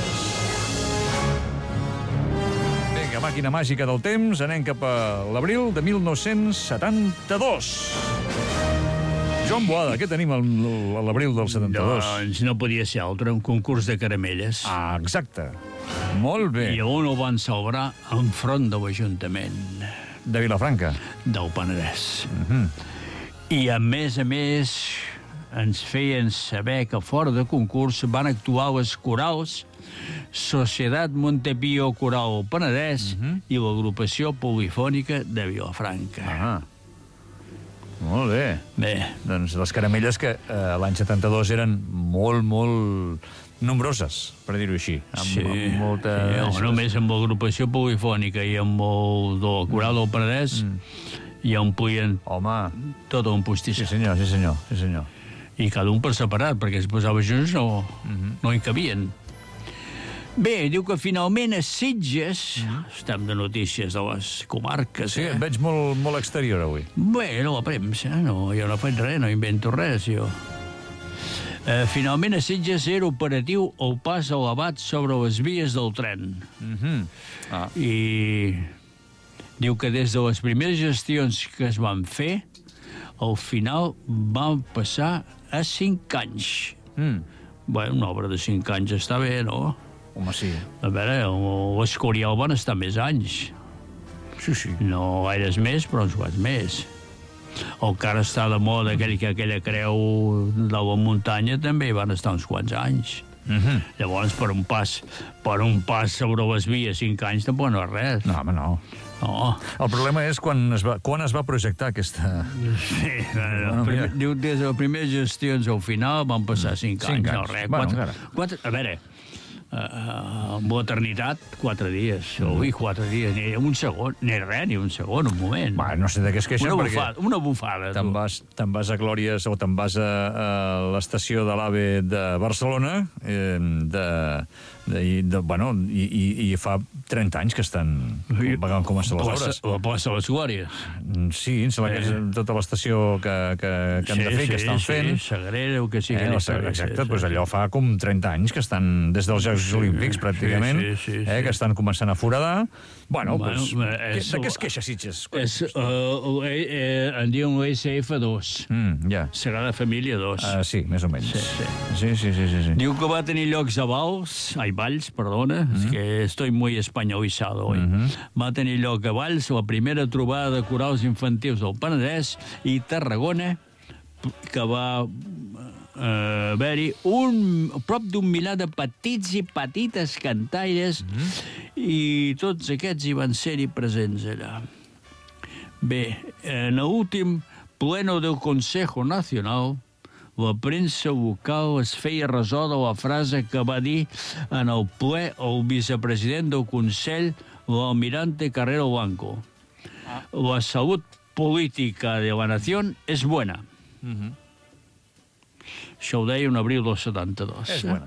Speaker 1: Vinga, màquina màgica del temps, anem cap a l'abril de mil nou-cents setanta-dos. Joan Boada, què tenim al- a l'abril del setanta-dos?
Speaker 2: Doncs no podia ser altre, un concurs de caramelles.
Speaker 1: Ah, exacte. Molt bé.
Speaker 2: I on ho van celebrar enfront de l'Ajuntament
Speaker 1: De Vilafranca.
Speaker 2: del Penedès.
Speaker 1: Mhm.
Speaker 2: I, a més a més, ens feien saber que fora de concurs van actuar les corals Societat Montepío Coral Penedès i l'agrupació polifònica de Vilafranca.
Speaker 1: Ah. Molt bé.
Speaker 2: Bé,
Speaker 1: Doncs les caramelles que eh, l'any setanta-dos eren molt, molt nombroses, per dir-ho així. Amb,
Speaker 2: sí,
Speaker 1: amb molta...
Speaker 2: sí, només amb l'agrupació polifònica i amb el de la Coral del Penedès mm. hi omplien
Speaker 1: Home,
Speaker 2: tot un
Speaker 1: sí
Speaker 2: postissó.
Speaker 1: senyor, sí senyor, sí senyor.
Speaker 2: I cada un per separat, perquè es posava junts no, no hi cabien. Bé, diu que finalment a Sitges, estem de notícies de les comarques,
Speaker 1: Sí,
Speaker 2: eh?
Speaker 1: et veig molt, molt exterior avui.
Speaker 2: Bé, no, la premsa, no, jo no faig res, no invento res, jo. Eh, finalment a Sitges era operatiu el pas elevat sobre les vies del tren.
Speaker 1: Mhm. Ah,
Speaker 2: I diu que des de les primeres gestions que es van fer, al final van passar a cinc anys.
Speaker 1: mm.
Speaker 2: Bé, una obra de cinc anys està bé, no?
Speaker 1: Home, sí.
Speaker 2: A veure, l'Escorial van estar més anys.
Speaker 1: Sí, sí.
Speaker 2: No gaires més, però uns quants més. El que ara està de moda, aquell que aquella creu de la muntanya, també hi van estar uns quants anys.
Speaker 1: Mhm.
Speaker 2: Llavors, per un pas per un pas sobre les vies, cinc anys, tampoc no és res.
Speaker 1: No, home, no.
Speaker 2: No.
Speaker 1: El problema és quan es va, quan es va projectar aquesta...
Speaker 2: Sí,
Speaker 1: Bueno,
Speaker 2: primer,
Speaker 1: mira.
Speaker 2: diu, des de les primeres gestions al final van passar cinc,
Speaker 1: Cinc
Speaker 2: anys, no
Speaker 1: anys.
Speaker 2: res.
Speaker 1: Bueno,
Speaker 2: Quatre,
Speaker 1: encara.
Speaker 2: quatre, a veure, Uh, amb maternitat, quatre dies. Mm. Ui, quatre dies, ni un segon, ni res, ni un segon, un moment.
Speaker 1: Va, no sé de què es queixen,
Speaker 2: una
Speaker 1: perquè...
Speaker 2: Bufada, una bufada,
Speaker 1: te'n
Speaker 2: tu.
Speaker 1: vas, te'n vas a Glòries o te'n vas a, a l'estació de l'AVE de Barcelona, eh, de, de, de, bueno, i, i, i fa trenta anys que estan pagant com a les obres.
Speaker 2: La plaça de les Glòries.
Speaker 1: Sí, em sembla que és tota l'estació que, que, que han
Speaker 2: sí,
Speaker 1: de fer,
Speaker 2: sí,
Speaker 1: que estan
Speaker 2: sí,
Speaker 1: fent.
Speaker 2: Sí, Sagrera, o que sigui.
Speaker 1: Eh,
Speaker 2: que
Speaker 1: exacte,
Speaker 2: sí,
Speaker 1: exacte
Speaker 2: sí,
Speaker 1: doncs
Speaker 2: sí.
Speaker 1: allò fa com trenta anys que estan, des dels Jocs sí, Olímpics, pràcticament,
Speaker 2: sí, sí, sí,
Speaker 1: eh,
Speaker 2: sí.
Speaker 1: que estan començant a foradar. Bueno,
Speaker 2: Bueno,
Speaker 1: doncs,
Speaker 2: és-
Speaker 1: de què es queixa, Sitges?
Speaker 2: És, uh, eh, eh, en diuen l'E S F dos.
Speaker 1: Mm, ja.
Speaker 2: Sagrada Família dos.
Speaker 1: Uh, sí, més o menys.
Speaker 2: Sí, sí.
Speaker 1: Sí, sí, sí, sí, sí.
Speaker 2: Diu que va tenir llocs a Valls, ai, Valls, perdona, mm -hmm. és que estoy muy españolizado hoy. Mm -hmm. Va tenir lloc a Valls la primera trobada de corals infantils del Penedès i Tarragona, que va eh, haver-hi un, prop d'un miler de petits i petites cantaires, mm -hmm. i tots aquests hi van ser-hi presents allà. Bé, en l'últim pleno del Consejo Nacional, la premsa local es feia ressò de la frase que va dir en el ple el vicepresident del Consell, l'almirante Carrero Blanco. Ah. La salut política de la nación es buena.
Speaker 1: Mm-hmm.
Speaker 2: Això ho deia en abril del setanta-dos.
Speaker 1: És
Speaker 2: eh?
Speaker 1: bona.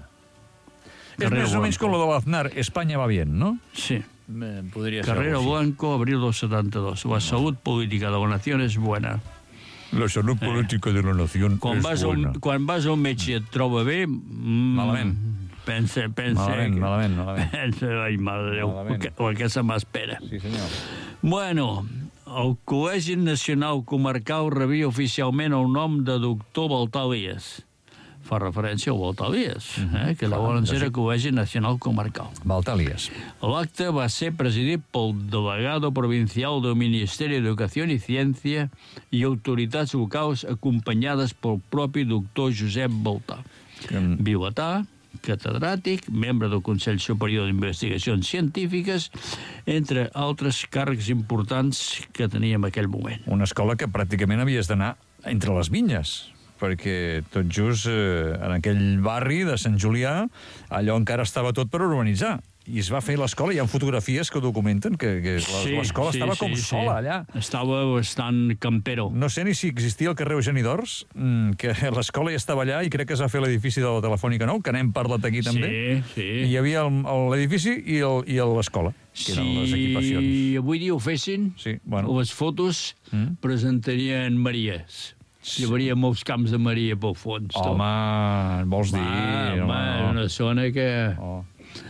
Speaker 1: És
Speaker 2: Carrero
Speaker 1: més o menys
Speaker 2: Blanco.
Speaker 1: com lo de l'Aznar, España va bien, no?
Speaker 2: Sí.
Speaker 1: Eh, podria ser
Speaker 2: Carrero
Speaker 1: algo així.
Speaker 2: Blanco, abril del setanta-dos. La salut política de la nación es buena.
Speaker 1: La salut política de la nación
Speaker 2: Quan
Speaker 1: és
Speaker 2: vas, a
Speaker 1: buena.
Speaker 2: un, quan vas a un metge i et troba bé... Mm,
Speaker 1: Malament.
Speaker 2: Pensa, pensa...
Speaker 1: Malament,
Speaker 2: que-
Speaker 1: malament, malament.
Speaker 2: Pensa, ai, mare de Déu,
Speaker 1: Malament.
Speaker 2: el que, el que se m'espera.
Speaker 1: Sí, senyor.
Speaker 2: Bueno, el Col·legi Nacional Comarcal rebia oficialment el nom de doctor Baltalies. Fa referència al Baltalies, eh, que llavors era Col·legi Nacional Comarcal.
Speaker 1: Baltalies.
Speaker 2: L'acte va ser presidit pel delegado provincial del Ministeri d'Educació i Ciència i autoritats locals acompanyades pel propi doctor Josep Baltà.
Speaker 1: Que...
Speaker 2: Vilatà, catedràtic, membre del Consell Superior d'Investigacions Científiques, entre altres càrrecs importants que tenia en aquell moment.
Speaker 1: Una escola que pràcticament havies d'anar entre les vinyes, perquè tot just eh, en aquell barri de Sant Julià allò encara estava tot per urbanitzar. I es va fer l'escola, hi ha fotografies que ho documenten, que, que l'escola
Speaker 2: sí,
Speaker 1: estava
Speaker 2: sí,
Speaker 1: com
Speaker 2: sí.
Speaker 1: sola allà.
Speaker 2: Estava bastant campero.
Speaker 1: No sé ni si existia el carrer Eugeni d'Ors, mm, que l'escola ja estava allà i crec que es va fer l'edifici de la Telefònica Nou, que n'hem parlat aquí també.
Speaker 2: Sí, sí.
Speaker 1: I hi havia el- el- l'edifici i el- i l'escola, que eren les equipacions.
Speaker 2: Si avui dia ho fessin,
Speaker 1: Sí, bueno.
Speaker 2: les fotos
Speaker 1: Mm.
Speaker 2: presentarien Maries.
Speaker 1: Sí.
Speaker 2: Hi hauria molts camps de Maria pel fons. tu.
Speaker 1: Home, vols dir...
Speaker 2: Home,
Speaker 1: home,
Speaker 2: home, una zona que...
Speaker 1: Oh.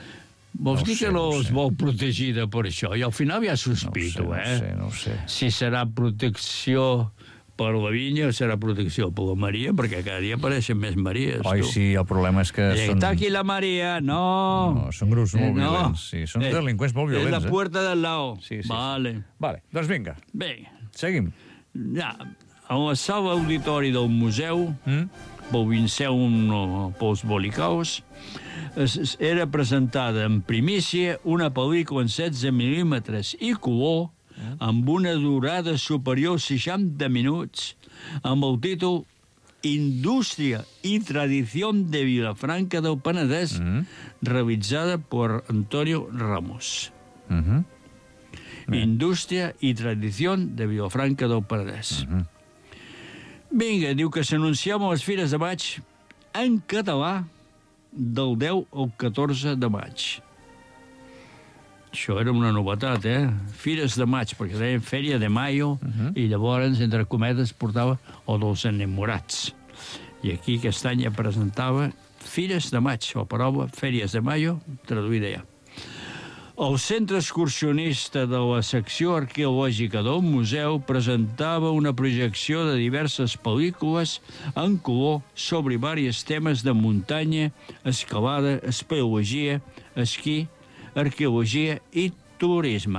Speaker 2: Vols
Speaker 1: No
Speaker 2: dir
Speaker 1: sé,
Speaker 2: que no
Speaker 1: no
Speaker 2: es
Speaker 1: sé.
Speaker 2: vol protegida per això? I al final ja sospito,
Speaker 1: no ho
Speaker 2: eh?
Speaker 1: sé, no ho sé.
Speaker 2: Si serà protecció per la vinya o serà protecció per la Maria, perquè cada dia apareixen més Maries.
Speaker 1: Oi,
Speaker 2: tu.
Speaker 1: sí, el problema és que
Speaker 2: I
Speaker 1: són...
Speaker 2: Està aquí la Maria, no!
Speaker 1: No, són grups molt
Speaker 2: Eh, no.
Speaker 1: violents, sí, són
Speaker 2: Eh,
Speaker 1: delinqüents molt
Speaker 2: És
Speaker 1: violents,
Speaker 2: la
Speaker 1: eh?
Speaker 2: puerta del lado.
Speaker 1: Sí, sí,
Speaker 2: vale.
Speaker 1: sí. Vale, doncs vinga,
Speaker 2: Bé,
Speaker 1: seguim.
Speaker 2: ja, a la sala auditori del museu,
Speaker 1: Mm?
Speaker 2: pel Vinceum no, pels Bolicaus, es- es- era presentada en primícia una pel·lícula en setze mil·límetres i color, amb una durada superior als seixanta minuts, amb el títol Indústria i Tradició de Vilafranca del Penedès,
Speaker 1: Mm.
Speaker 2: realitzada per Antonio Ramos.
Speaker 1: Mhm.
Speaker 2: Indústria i Tradició de Vilafranca del Penedès. Vinga, diu que s'anunciaven les Fires de Maig en català del deu al catorze de maig. Això era una novetat, eh? Fires de maig, perquè deien Fèria de Mayo, i llavors, entre cometes, portava o dels enamorats. I aquí aquest any ja presentava Fires de maig, la paraula Fèries de Mayo, traduïda ja. El centre excursionista de la secció arqueològica del museu presentava una projecció de diverses pel·lícules en color sobre diversos temes de muntanya, escalada, espeleologia, esquí, arqueologia i turisme.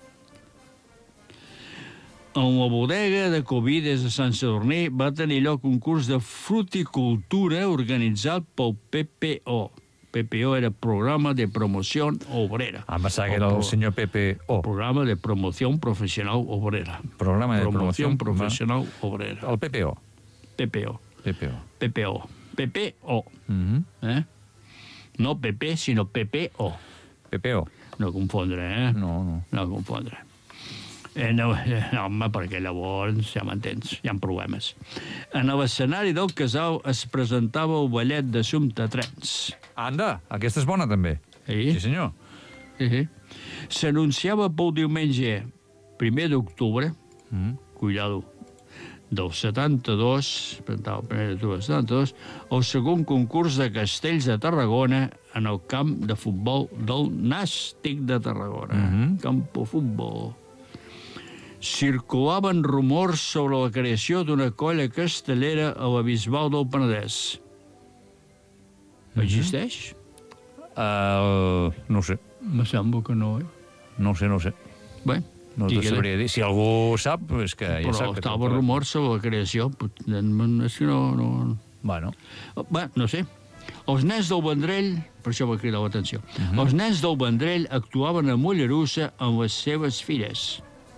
Speaker 2: En la bodega de Covides de Sant Sadurní va tenir lloc un curs de fruticultura organitzat pel P P O. P P O era Programa de Promoción Obrera.
Speaker 1: Em pensava que era el senyor Pepe O.
Speaker 2: Programa de Promoción Profesional Obrera.
Speaker 1: Programa de
Speaker 2: Promoción
Speaker 1: promoció...
Speaker 2: Profesional Obrera.
Speaker 1: El P P O.
Speaker 2: P P O.
Speaker 1: P P O.
Speaker 2: P P O. P P O.
Speaker 1: Mhm.
Speaker 2: Eh? No P P, sinó P P O.
Speaker 1: P P O.
Speaker 2: No confondre, eh?
Speaker 1: No, no.
Speaker 2: No confondre. Eh, no, eh, no, home, perquè llavors, ja m'entens, hi ha problemes. En l'escenari del casal es presentava el ballet d'Assumpta Trens.
Speaker 1: Anda, aquesta és bona, també.
Speaker 2: Sí?
Speaker 1: Sí, senyor.
Speaker 2: Sí, sí. S'anunciava pel diumenge primer d'octubre,
Speaker 1: Mm.
Speaker 2: cuidado, del setanta-dos, presentava el primer d'octubre del setanta-dos, el segon concurs de castells de Tarragona en el camp de futbol del Nàstic de Tarragona.
Speaker 1: Mhm.
Speaker 2: Campo Futbol. Circulaven rumors sobre la creació d'una colla castellera a la Bisbal del Penedès. Existeix?
Speaker 1: Uh, no ho sé.
Speaker 2: Me sembla que no, eh?
Speaker 1: No ho sé, no ho sé.
Speaker 2: Bé,
Speaker 1: No te
Speaker 2: digue-li.
Speaker 1: sabria dir. Si algú sap, és que ja
Speaker 2: Però
Speaker 1: sap. que
Speaker 2: estava
Speaker 1: tot-
Speaker 2: rumors sobre la creació. Pot- És que no... no...
Speaker 1: Bueno,
Speaker 2: Bé, no sé. Els nens del Vendrell, per això va cridar l'atenció, uh -huh. els nens del Vendrell actuaven a Mollerussa amb les seves filles.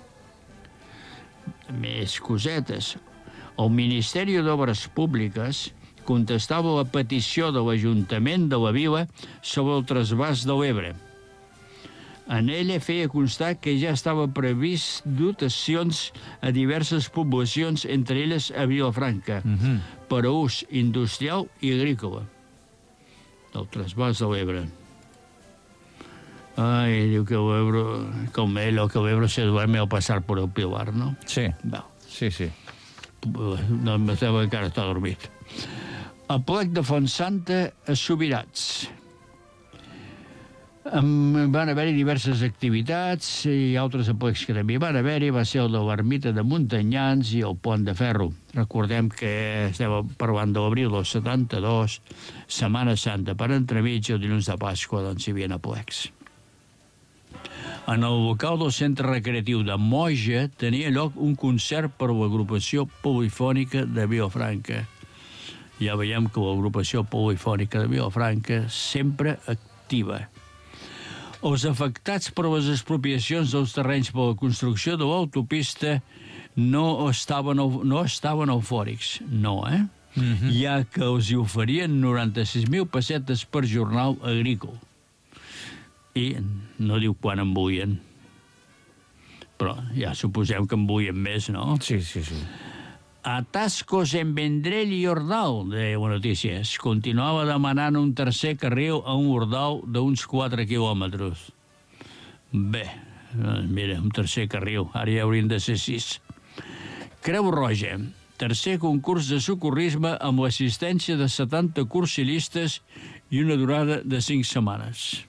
Speaker 2: Més cosetes. El Ministeri d'Obres Públiques contestava la petició de l'Ajuntament de la Vila sobre el trasbàs de l'Ebre. En ella feia constar que ja estava previst dotacions a diverses poblacions, entre elles a Vilafranca, uh -huh. per a ús industrial i agrícola. El trasbàs de l'Ebre. Ai, diu que l'Ebre, com ell, o que l'Ebre se duerme al passar por el Pilar, no?
Speaker 1: sí,
Speaker 2: Val.
Speaker 1: sí, sí.
Speaker 2: No, em sembla que encara està dormit. A plec de Fontsanta, a Subirats. Um, van haver-hi diverses activitats i altres aplecs que també van haver-hi. Va ser el de l'ermita de Montanyans i el Pont de Ferro. Recordem que estem parlant de l'abril del setanta-dos, Setmana Santa per entremig, el dilluns de Pasqua, doncs hi havia aplecs. En el local del centre recreatiu de Moja tenia lloc un concert per l'agrupació polifònica de Vilafranca. Ja veiem que l'agrupació polifònica de Vilafranca sempre activa. Els afectats per les expropiacions dels terrenys per la construcció de l'autopista no estaven, no estaven eufòrics, no, eh? Mm-hmm. Ja que els hi oferien noranta-sis mil pessetes per jornal agrícola. I no diu quan en volien. Però ja suposem que en volien més, no?
Speaker 1: Sí, sí, sí.
Speaker 2: Atascos en Vendrell i Ordal, deia la notícia. Es continuava demanant un tercer carril a un Ordal d'uns quatre quilòmetres. Bé, doncs mira, un tercer carril. Ara ja haurien de ser sis. Creu Roja. Tercer concurs de socorrisme amb l'assistència de setanta cursilistes i una durada de cinc setmanes.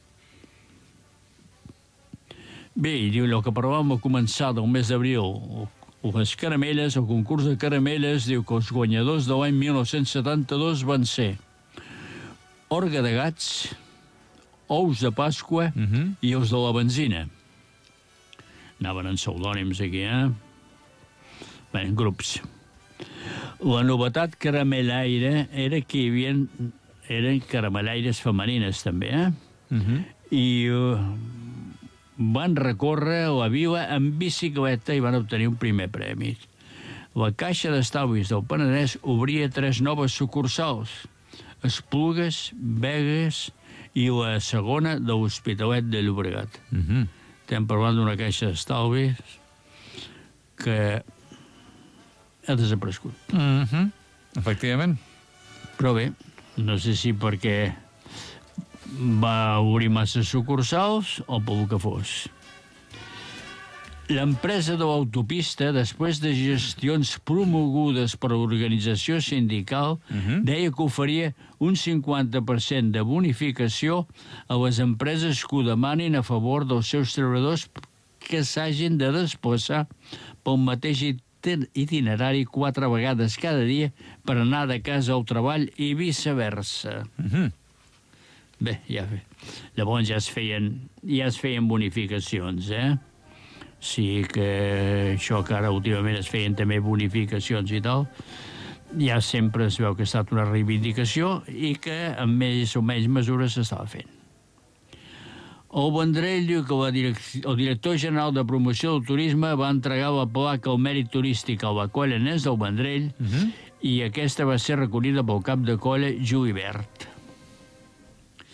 Speaker 2: Bé, i diu allò que parlàvem a començar del mes d'abril, les caramelles, el concurs de caramelles, diu que els guanyadors de l'any mil nou-cents setanta-dos van ser orga de gats, ous de Pasqua uh -huh. i els de la benzina. Anaven en pseudònims aquí, eh? Bé, en grups. La novetat caramelaire era que hi havia... eren caramelaires femenines, també, eh? Uh -huh. I... Uh, van recórrer la vila en bicicleta i van obtenir un primer premi. La Caixa d'Estalvis del Penedès obria tres noves sucursals, Esplugues, Begues i la segona de l'Hospitalet de Llobregat. Uh -huh. Estem parlant d'una caixa d'estalvis que ha desaparegut.
Speaker 1: Uh -huh. Efectivament.
Speaker 2: Però bé, no sé si perquè va obrir massa sucursals o pel que fos. L'empresa de l'autopista, després de gestions promogudes per l'organització sindical, uh-huh. deia que oferia un cinquanta per cent de bonificació a les empreses que ho demanin a favor dels seus treballadors que s'hagin de desplaçar pel mateix itinerari quatre vegades cada dia per anar de casa al treball i viceversa. Uh-huh. Bé, ja fe. Llavors ja es feien, ja es feien bonificacions, eh? Sí que això que ara últimament es feien també bonificacions i tal, ja sempre es veu que ha estat una reivindicació i que amb més o menys mesures s'estava fent. El Vendrell diu que la direc el director general de promoció del turisme va entregar la placa al mèrit turístic a la colla Nens del Vendrell uh -huh. i aquesta va ser recollida pel cap de colla Julibert.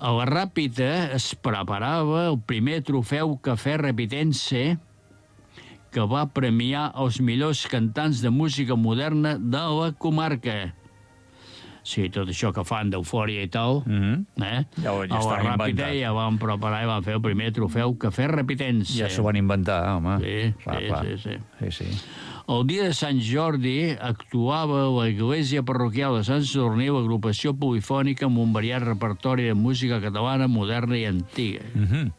Speaker 2: A la Ràpita es preparava el primer trofeu Cafè Repitense que va premiar els millors cantants de música moderna de la comarca. Sí, tot això que fan d'eufòria i tal,
Speaker 1: Mhm.
Speaker 2: eh?
Speaker 1: Ja ho- ja
Speaker 2: a la
Speaker 1: estava
Speaker 2: Ràpita
Speaker 1: inventat.
Speaker 2: ja van preparar i van fer el primer trofeu Cafè Repitense.
Speaker 1: Ja s'ho van inventar, home.
Speaker 2: Sí,
Speaker 1: Clar,
Speaker 2: sí,
Speaker 1: clar.
Speaker 2: sí, sí.
Speaker 1: Sí, sí.
Speaker 2: El dia de Sant Jordi actuava a l'església parroquial de Sant Sadurní l'agrupació polifònica amb un variat repertori de música catalana moderna i antiga.
Speaker 1: Mhm.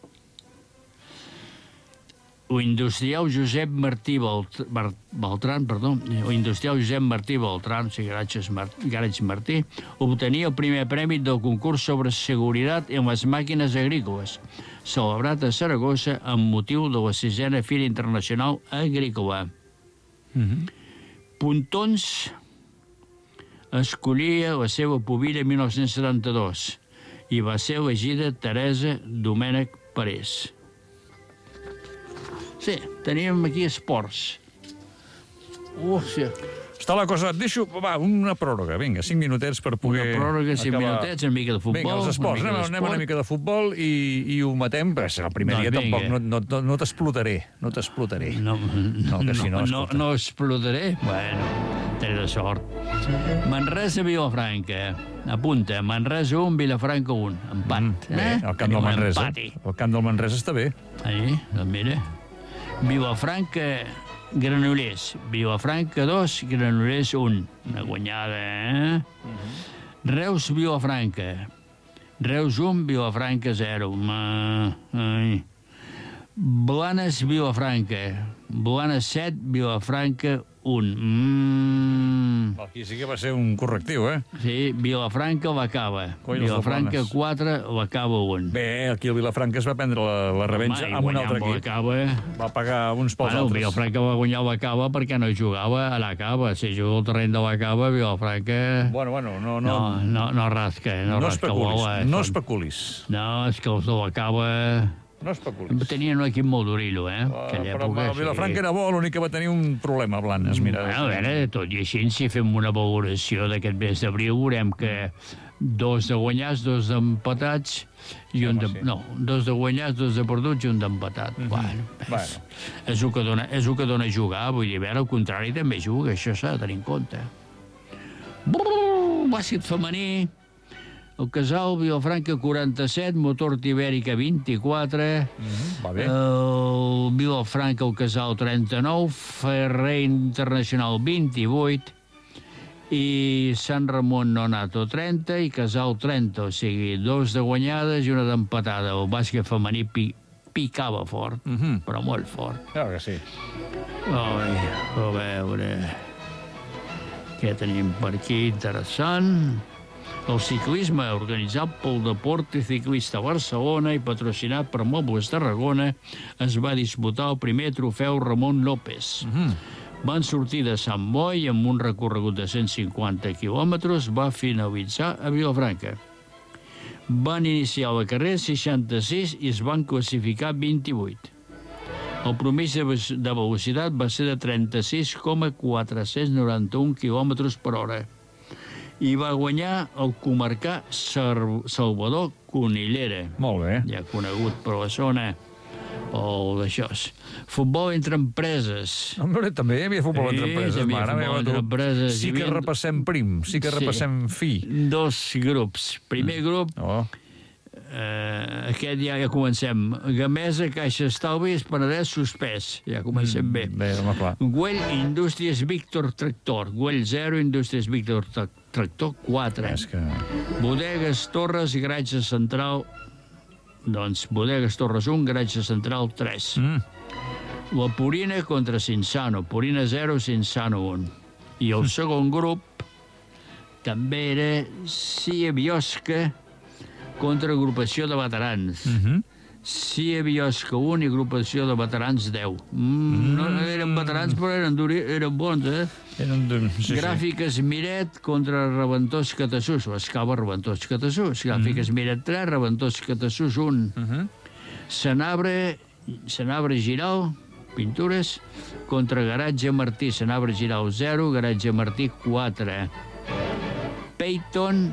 Speaker 2: O industrial Josep Martí Balt Bar Beltran, perdó, o industrial Josep Martí Beltran, sí, Garages Mar Garages Martí, obtenia el primer premi del concurs sobre seguretat en les màquines agrícoles, celebrat a Saragossa amb motiu de la sisena Fira Internacional Agrícola.
Speaker 1: Mhm.
Speaker 2: Pontons escollia la seva pubilla en mil nou-cents setanta-dos i va ser elegida Teresa Domènech Parés. Sí, teníem aquí esports. Uh, sí.
Speaker 1: Està la cosa... Et deixo... Va, una pròrroga. Vinga, cinc minutets per
Speaker 2: Una
Speaker 1: poder...
Speaker 2: pròrroga, cinc
Speaker 1: acabar.
Speaker 2: minutets, una mica de futbol.
Speaker 1: Vinga, els esports.
Speaker 2: una
Speaker 1: Anem,
Speaker 2: mica
Speaker 1: anem una
Speaker 2: d'esport.
Speaker 1: mica de futbol i, i ho matem. Però serà el primer
Speaker 2: Doncs
Speaker 1: dia, tampoc
Speaker 2: vinga.
Speaker 1: no, no, no, no t'explotaré. No t'explotaré.
Speaker 2: No,
Speaker 1: No, que si no,
Speaker 2: no,
Speaker 1: escolta.
Speaker 2: no explotaré. Bueno, té de sort. Manresa, Vilafranca. Apunta, Manresa un, Vilafranca un. Empat.
Speaker 1: Mm, bé,
Speaker 2: eh?
Speaker 1: el camp
Speaker 2: Tenim
Speaker 1: del
Speaker 2: un
Speaker 1: Manresa.
Speaker 2: empati.
Speaker 1: El camp del Manresa està bé.
Speaker 2: Ahí, doncs mira. Vilafranca, Granollers. Vilafranca dos, Granollers un. Una guanyada, eh? Reus, Vilafranca. Reus un, Vilafranca zero. Ma... Ai. Blanes, Vilafranca. Blanes set, Vilafranca un. Mm.
Speaker 1: Aquí sí que va ser un correctiu, eh?
Speaker 2: Sí, Vilafranca l'acaba.
Speaker 1: Coi, els
Speaker 2: Vilafranca
Speaker 1: Blanes.
Speaker 2: quatre, l'acaba un.
Speaker 1: Bé, aquí el Vilafranca es va prendre la, la revenja
Speaker 2: Home, i
Speaker 1: amb un altre
Speaker 2: guanyant
Speaker 1: equip.
Speaker 2: l'Acaba.
Speaker 1: Va pagar uns pels
Speaker 2: Bueno, el
Speaker 1: altres.
Speaker 2: Vilafranca va guanyar l'Acaba perquè no jugava a l'Acaba. Si juga al terreny de l'Acaba, Vilafranca...
Speaker 1: Bueno, bueno, no...
Speaker 2: No,
Speaker 1: No,
Speaker 2: no, no rasca, no,
Speaker 1: no
Speaker 2: rasca
Speaker 1: especulis.
Speaker 2: bola.
Speaker 1: No
Speaker 2: Són-
Speaker 1: especulis.
Speaker 2: No, és que els de l'Acaba
Speaker 1: No especulis.
Speaker 2: tenien un equip molt durillo, eh?
Speaker 1: Uh,
Speaker 2: Aquella
Speaker 1: però
Speaker 2: època,
Speaker 1: el Vilafranca
Speaker 2: sí.
Speaker 1: era bo, l'únic que va tenir un problema, Blanes, mira.
Speaker 2: Bueno, a veure, tot i així, si fem una valoració d'aquest mes d'abril, veurem que dos de guanyats, dos d'empatats, i un de...
Speaker 1: Home, sí.
Speaker 2: No, dos de guanyats, dos de perduts i un d'empatat. Mm -hmm. Bueno, és,
Speaker 1: Bueno.
Speaker 2: és, el que dona, és el que dona jugar, vull dir, a veure, al contrari també juga, això s'ha de tenir en compte. Brrr, bàsquet femení, el Casal, Vilafranca quaranta-set, Motor Tibèrica vint-i-quatre,
Speaker 1: Va bé.
Speaker 2: el Vilafranca, el Casal trenta-nou, Ferrer Internacional vint-i-vuit i Sant Ramon Nonato trenta i Casal trenta, o sigui, dos de guanyades i una d'empatada. El bàsquet femení pi picava fort,
Speaker 1: Mhm.
Speaker 2: però molt fort.
Speaker 1: Claro que sí.
Speaker 2: Ai, a veure... Què tenim per aquí interessant? El ciclisme, organitzat pel Deporte Ciclista Barcelona i patrocinat per Mobles Tarragona, es va disputar el primer trofeu Ramon López.
Speaker 1: Mhm.
Speaker 2: Van sortir de Sant Boi amb un recorregut de cent cinquanta quilòmetres, va finalitzar a Vilafranca. Van iniciar la carrera seixanta-sis i es van classificar vint-i-vuit. El promís de ve- de velocitat va ser de trenta-sis coma quatre-cents noranta-un quilòmetres per hora i va guanyar el comarcà Sar- Salvador Conillera,
Speaker 1: Molt bé.
Speaker 2: ja conegut per la zona, o d'això. Futbol entre empreses.
Speaker 1: Home, també hi havia futbol
Speaker 2: Sí,
Speaker 1: entre empreses,
Speaker 2: hi havia
Speaker 1: mare
Speaker 2: futbol
Speaker 1: meva,
Speaker 2: entre
Speaker 1: tu.
Speaker 2: empreses.
Speaker 1: Sí
Speaker 2: Hi
Speaker 1: que
Speaker 2: havia-
Speaker 1: repassem prim, sí que
Speaker 2: Sí.
Speaker 1: repassem fi.
Speaker 2: Dos grups. Primer grup,
Speaker 1: Oh.
Speaker 2: eh, aquest ja, ja comencem. Gamesa, Caixa Estalvis, Penedès, suspès. Ja comencem bé.
Speaker 1: Bé, home, clar.
Speaker 2: Güell, Indústries Víctor Tractor. Güell zero, Indústries Víctor Tra- Tractor quatre.
Speaker 1: És que...
Speaker 2: Bodegues Torres, Garatge Central... Doncs Bodegues Torres un, Garatge Central tres.
Speaker 1: Mm.
Speaker 2: La Purina contra Cinsano. Purina zero, Cinsano un. I el segon grup també era Cia Biosca contra agrupació de veterans.
Speaker 1: Mm -hmm.
Speaker 2: Cia Biosca un i agrupació de veterans deu. Mm, no eren veterans, però eren, duri, eren bons, eh?
Speaker 1: Eren de... sí,
Speaker 2: Gràfiques Miret contra Reventós Catassús. O Escava Reventós Catassús. Gràfiques Miret tres, Reventós Catassús un.
Speaker 1: Sí. Mm -hmm.
Speaker 2: Senabre, Senabre Giral, Pintures, contra Garatge Martí. Senabre Giral zero, Garatge Martí quatre. Peyton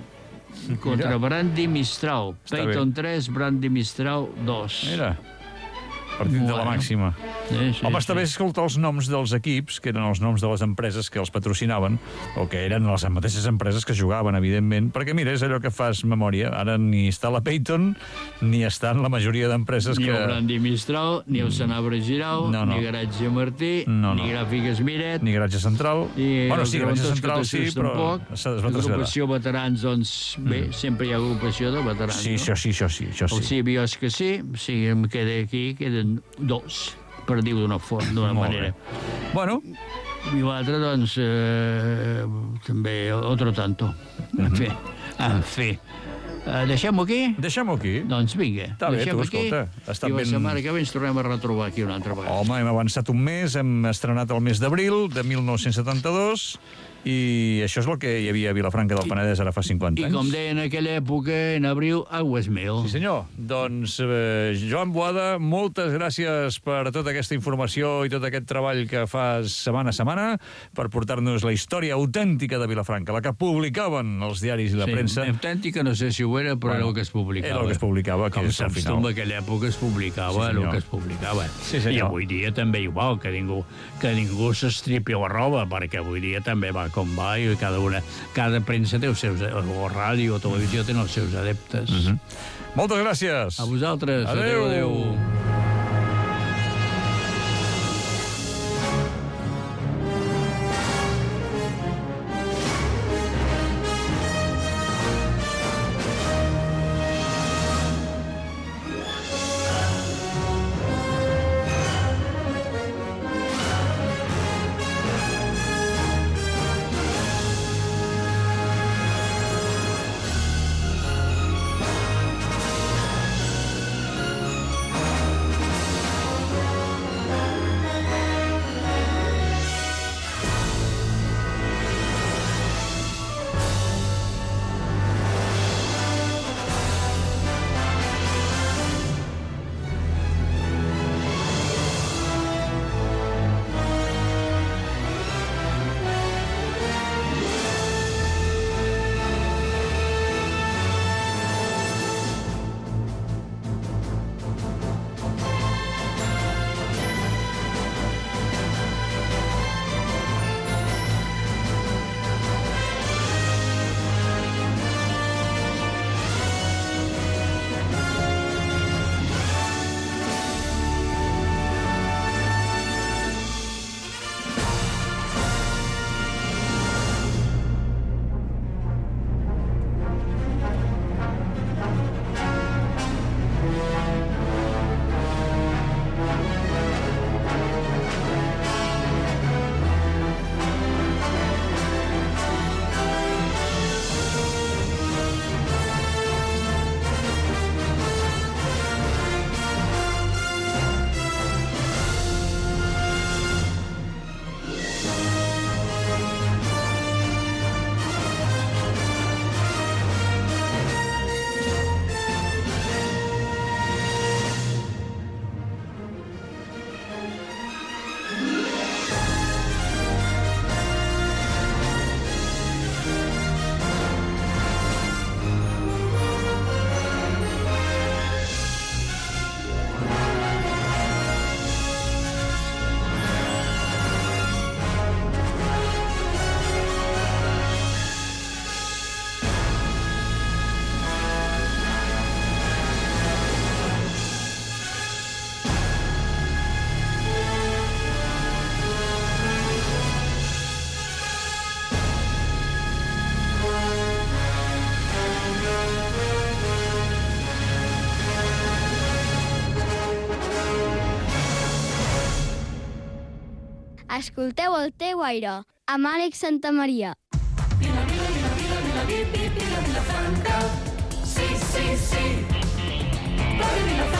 Speaker 2: contra
Speaker 1: Mira.
Speaker 2: Brandy Mistral.
Speaker 1: Està
Speaker 2: Peyton tres, Brandy Mistral dos.
Speaker 1: Mira, partit de la
Speaker 2: Bueno.
Speaker 1: màxima.
Speaker 2: Sí, sí,
Speaker 1: Home, està
Speaker 2: sí.
Speaker 1: bé escoltar els noms dels equips, que eren els noms de les empreses que els patrocinaven, o que eren les mateixes empreses que jugaven, evidentment, perquè, mira, és allò que fas memòria. Ara ni està la Peyton, ni estan la majoria d'empreses
Speaker 2: Ni
Speaker 1: que...
Speaker 2: el Brandy Mistral, ni el Senabre Giral,
Speaker 1: No, no.
Speaker 2: ni Garatge Martí,
Speaker 1: No, no.
Speaker 2: ni Gràfiques Miret,
Speaker 1: Ni Garatge Central.
Speaker 2: i
Speaker 1: Bueno,
Speaker 2: els
Speaker 1: sí, Garatge
Speaker 2: Granotes
Speaker 1: Central sí,
Speaker 2: Catassos
Speaker 1: però
Speaker 2: tampoc.
Speaker 1: es va traslladar.
Speaker 2: Agrupació veterans, doncs, bé, sempre hi ha agrupació de veterans.
Speaker 1: Sí, això sí, això sí, això
Speaker 2: El
Speaker 1: sí.
Speaker 2: sí, bios que sí, sí, em queda aquí, queden dos, per dir-ho d'una forma, d'una
Speaker 1: Molt
Speaker 2: manera.
Speaker 1: bé. Bueno,
Speaker 2: I l'altre, doncs, eh, també otro tanto. En fi, en fi. Eh, deixem-ho aquí?
Speaker 1: deixem-ho aquí.
Speaker 2: Doncs vinga,
Speaker 1: Està bé,
Speaker 2: deixem
Speaker 1: tu,
Speaker 2: aquí.
Speaker 1: escolta, ha estat
Speaker 2: I la
Speaker 1: ben-
Speaker 2: setmana que ve ens tornem a retrobar aquí una altra vegada.
Speaker 1: Home, hem avançat un mes, hem estrenat el mes d'abril de mil nou-cents setanta-dos i això és el que hi havia a Vilafranca del Penedès ara fa cinquanta
Speaker 2: I
Speaker 1: anys.
Speaker 2: com deia en aquella època, en abril, aguas mil.
Speaker 1: Sí, senyor. Doncs, eh, Joan Boada, moltes gràcies per tota aquesta informació i tot aquest treball que fas setmana a setmana per portar-nos la història autèntica de Vilafranca, la que publicaven els diaris i la
Speaker 2: Sí,
Speaker 1: premsa.
Speaker 2: autèntica no sé si ho era, però
Speaker 1: Bueno,
Speaker 2: era el que es publicava.
Speaker 1: era el que es publicava, que
Speaker 2: Com
Speaker 1: és al
Speaker 2: saps
Speaker 1: final.
Speaker 2: tu, en aquella època es publicava
Speaker 1: Sí,
Speaker 2: el
Speaker 1: senyor.
Speaker 2: que es publicava.
Speaker 1: Sí, senyor.
Speaker 2: I avui dia també igual, que ningú, que ningú s'estripi la roba, perquè avui dia també va com va i cada una, cada premsa té els seus, o ràdio o televisió tenen els seus adeptes.
Speaker 1: Mhm. Moltes gràcies.
Speaker 2: A vosaltres.
Speaker 1: Adéu.
Speaker 2: Adéu, adéu.
Speaker 6: Escolteu el teu aire, amb Àlex Santamaria.
Speaker 5: Vila, vila, vila, vila, vila, vila, vila, Vilafranca. Sí, sí, sí. Vila, Vilafranca.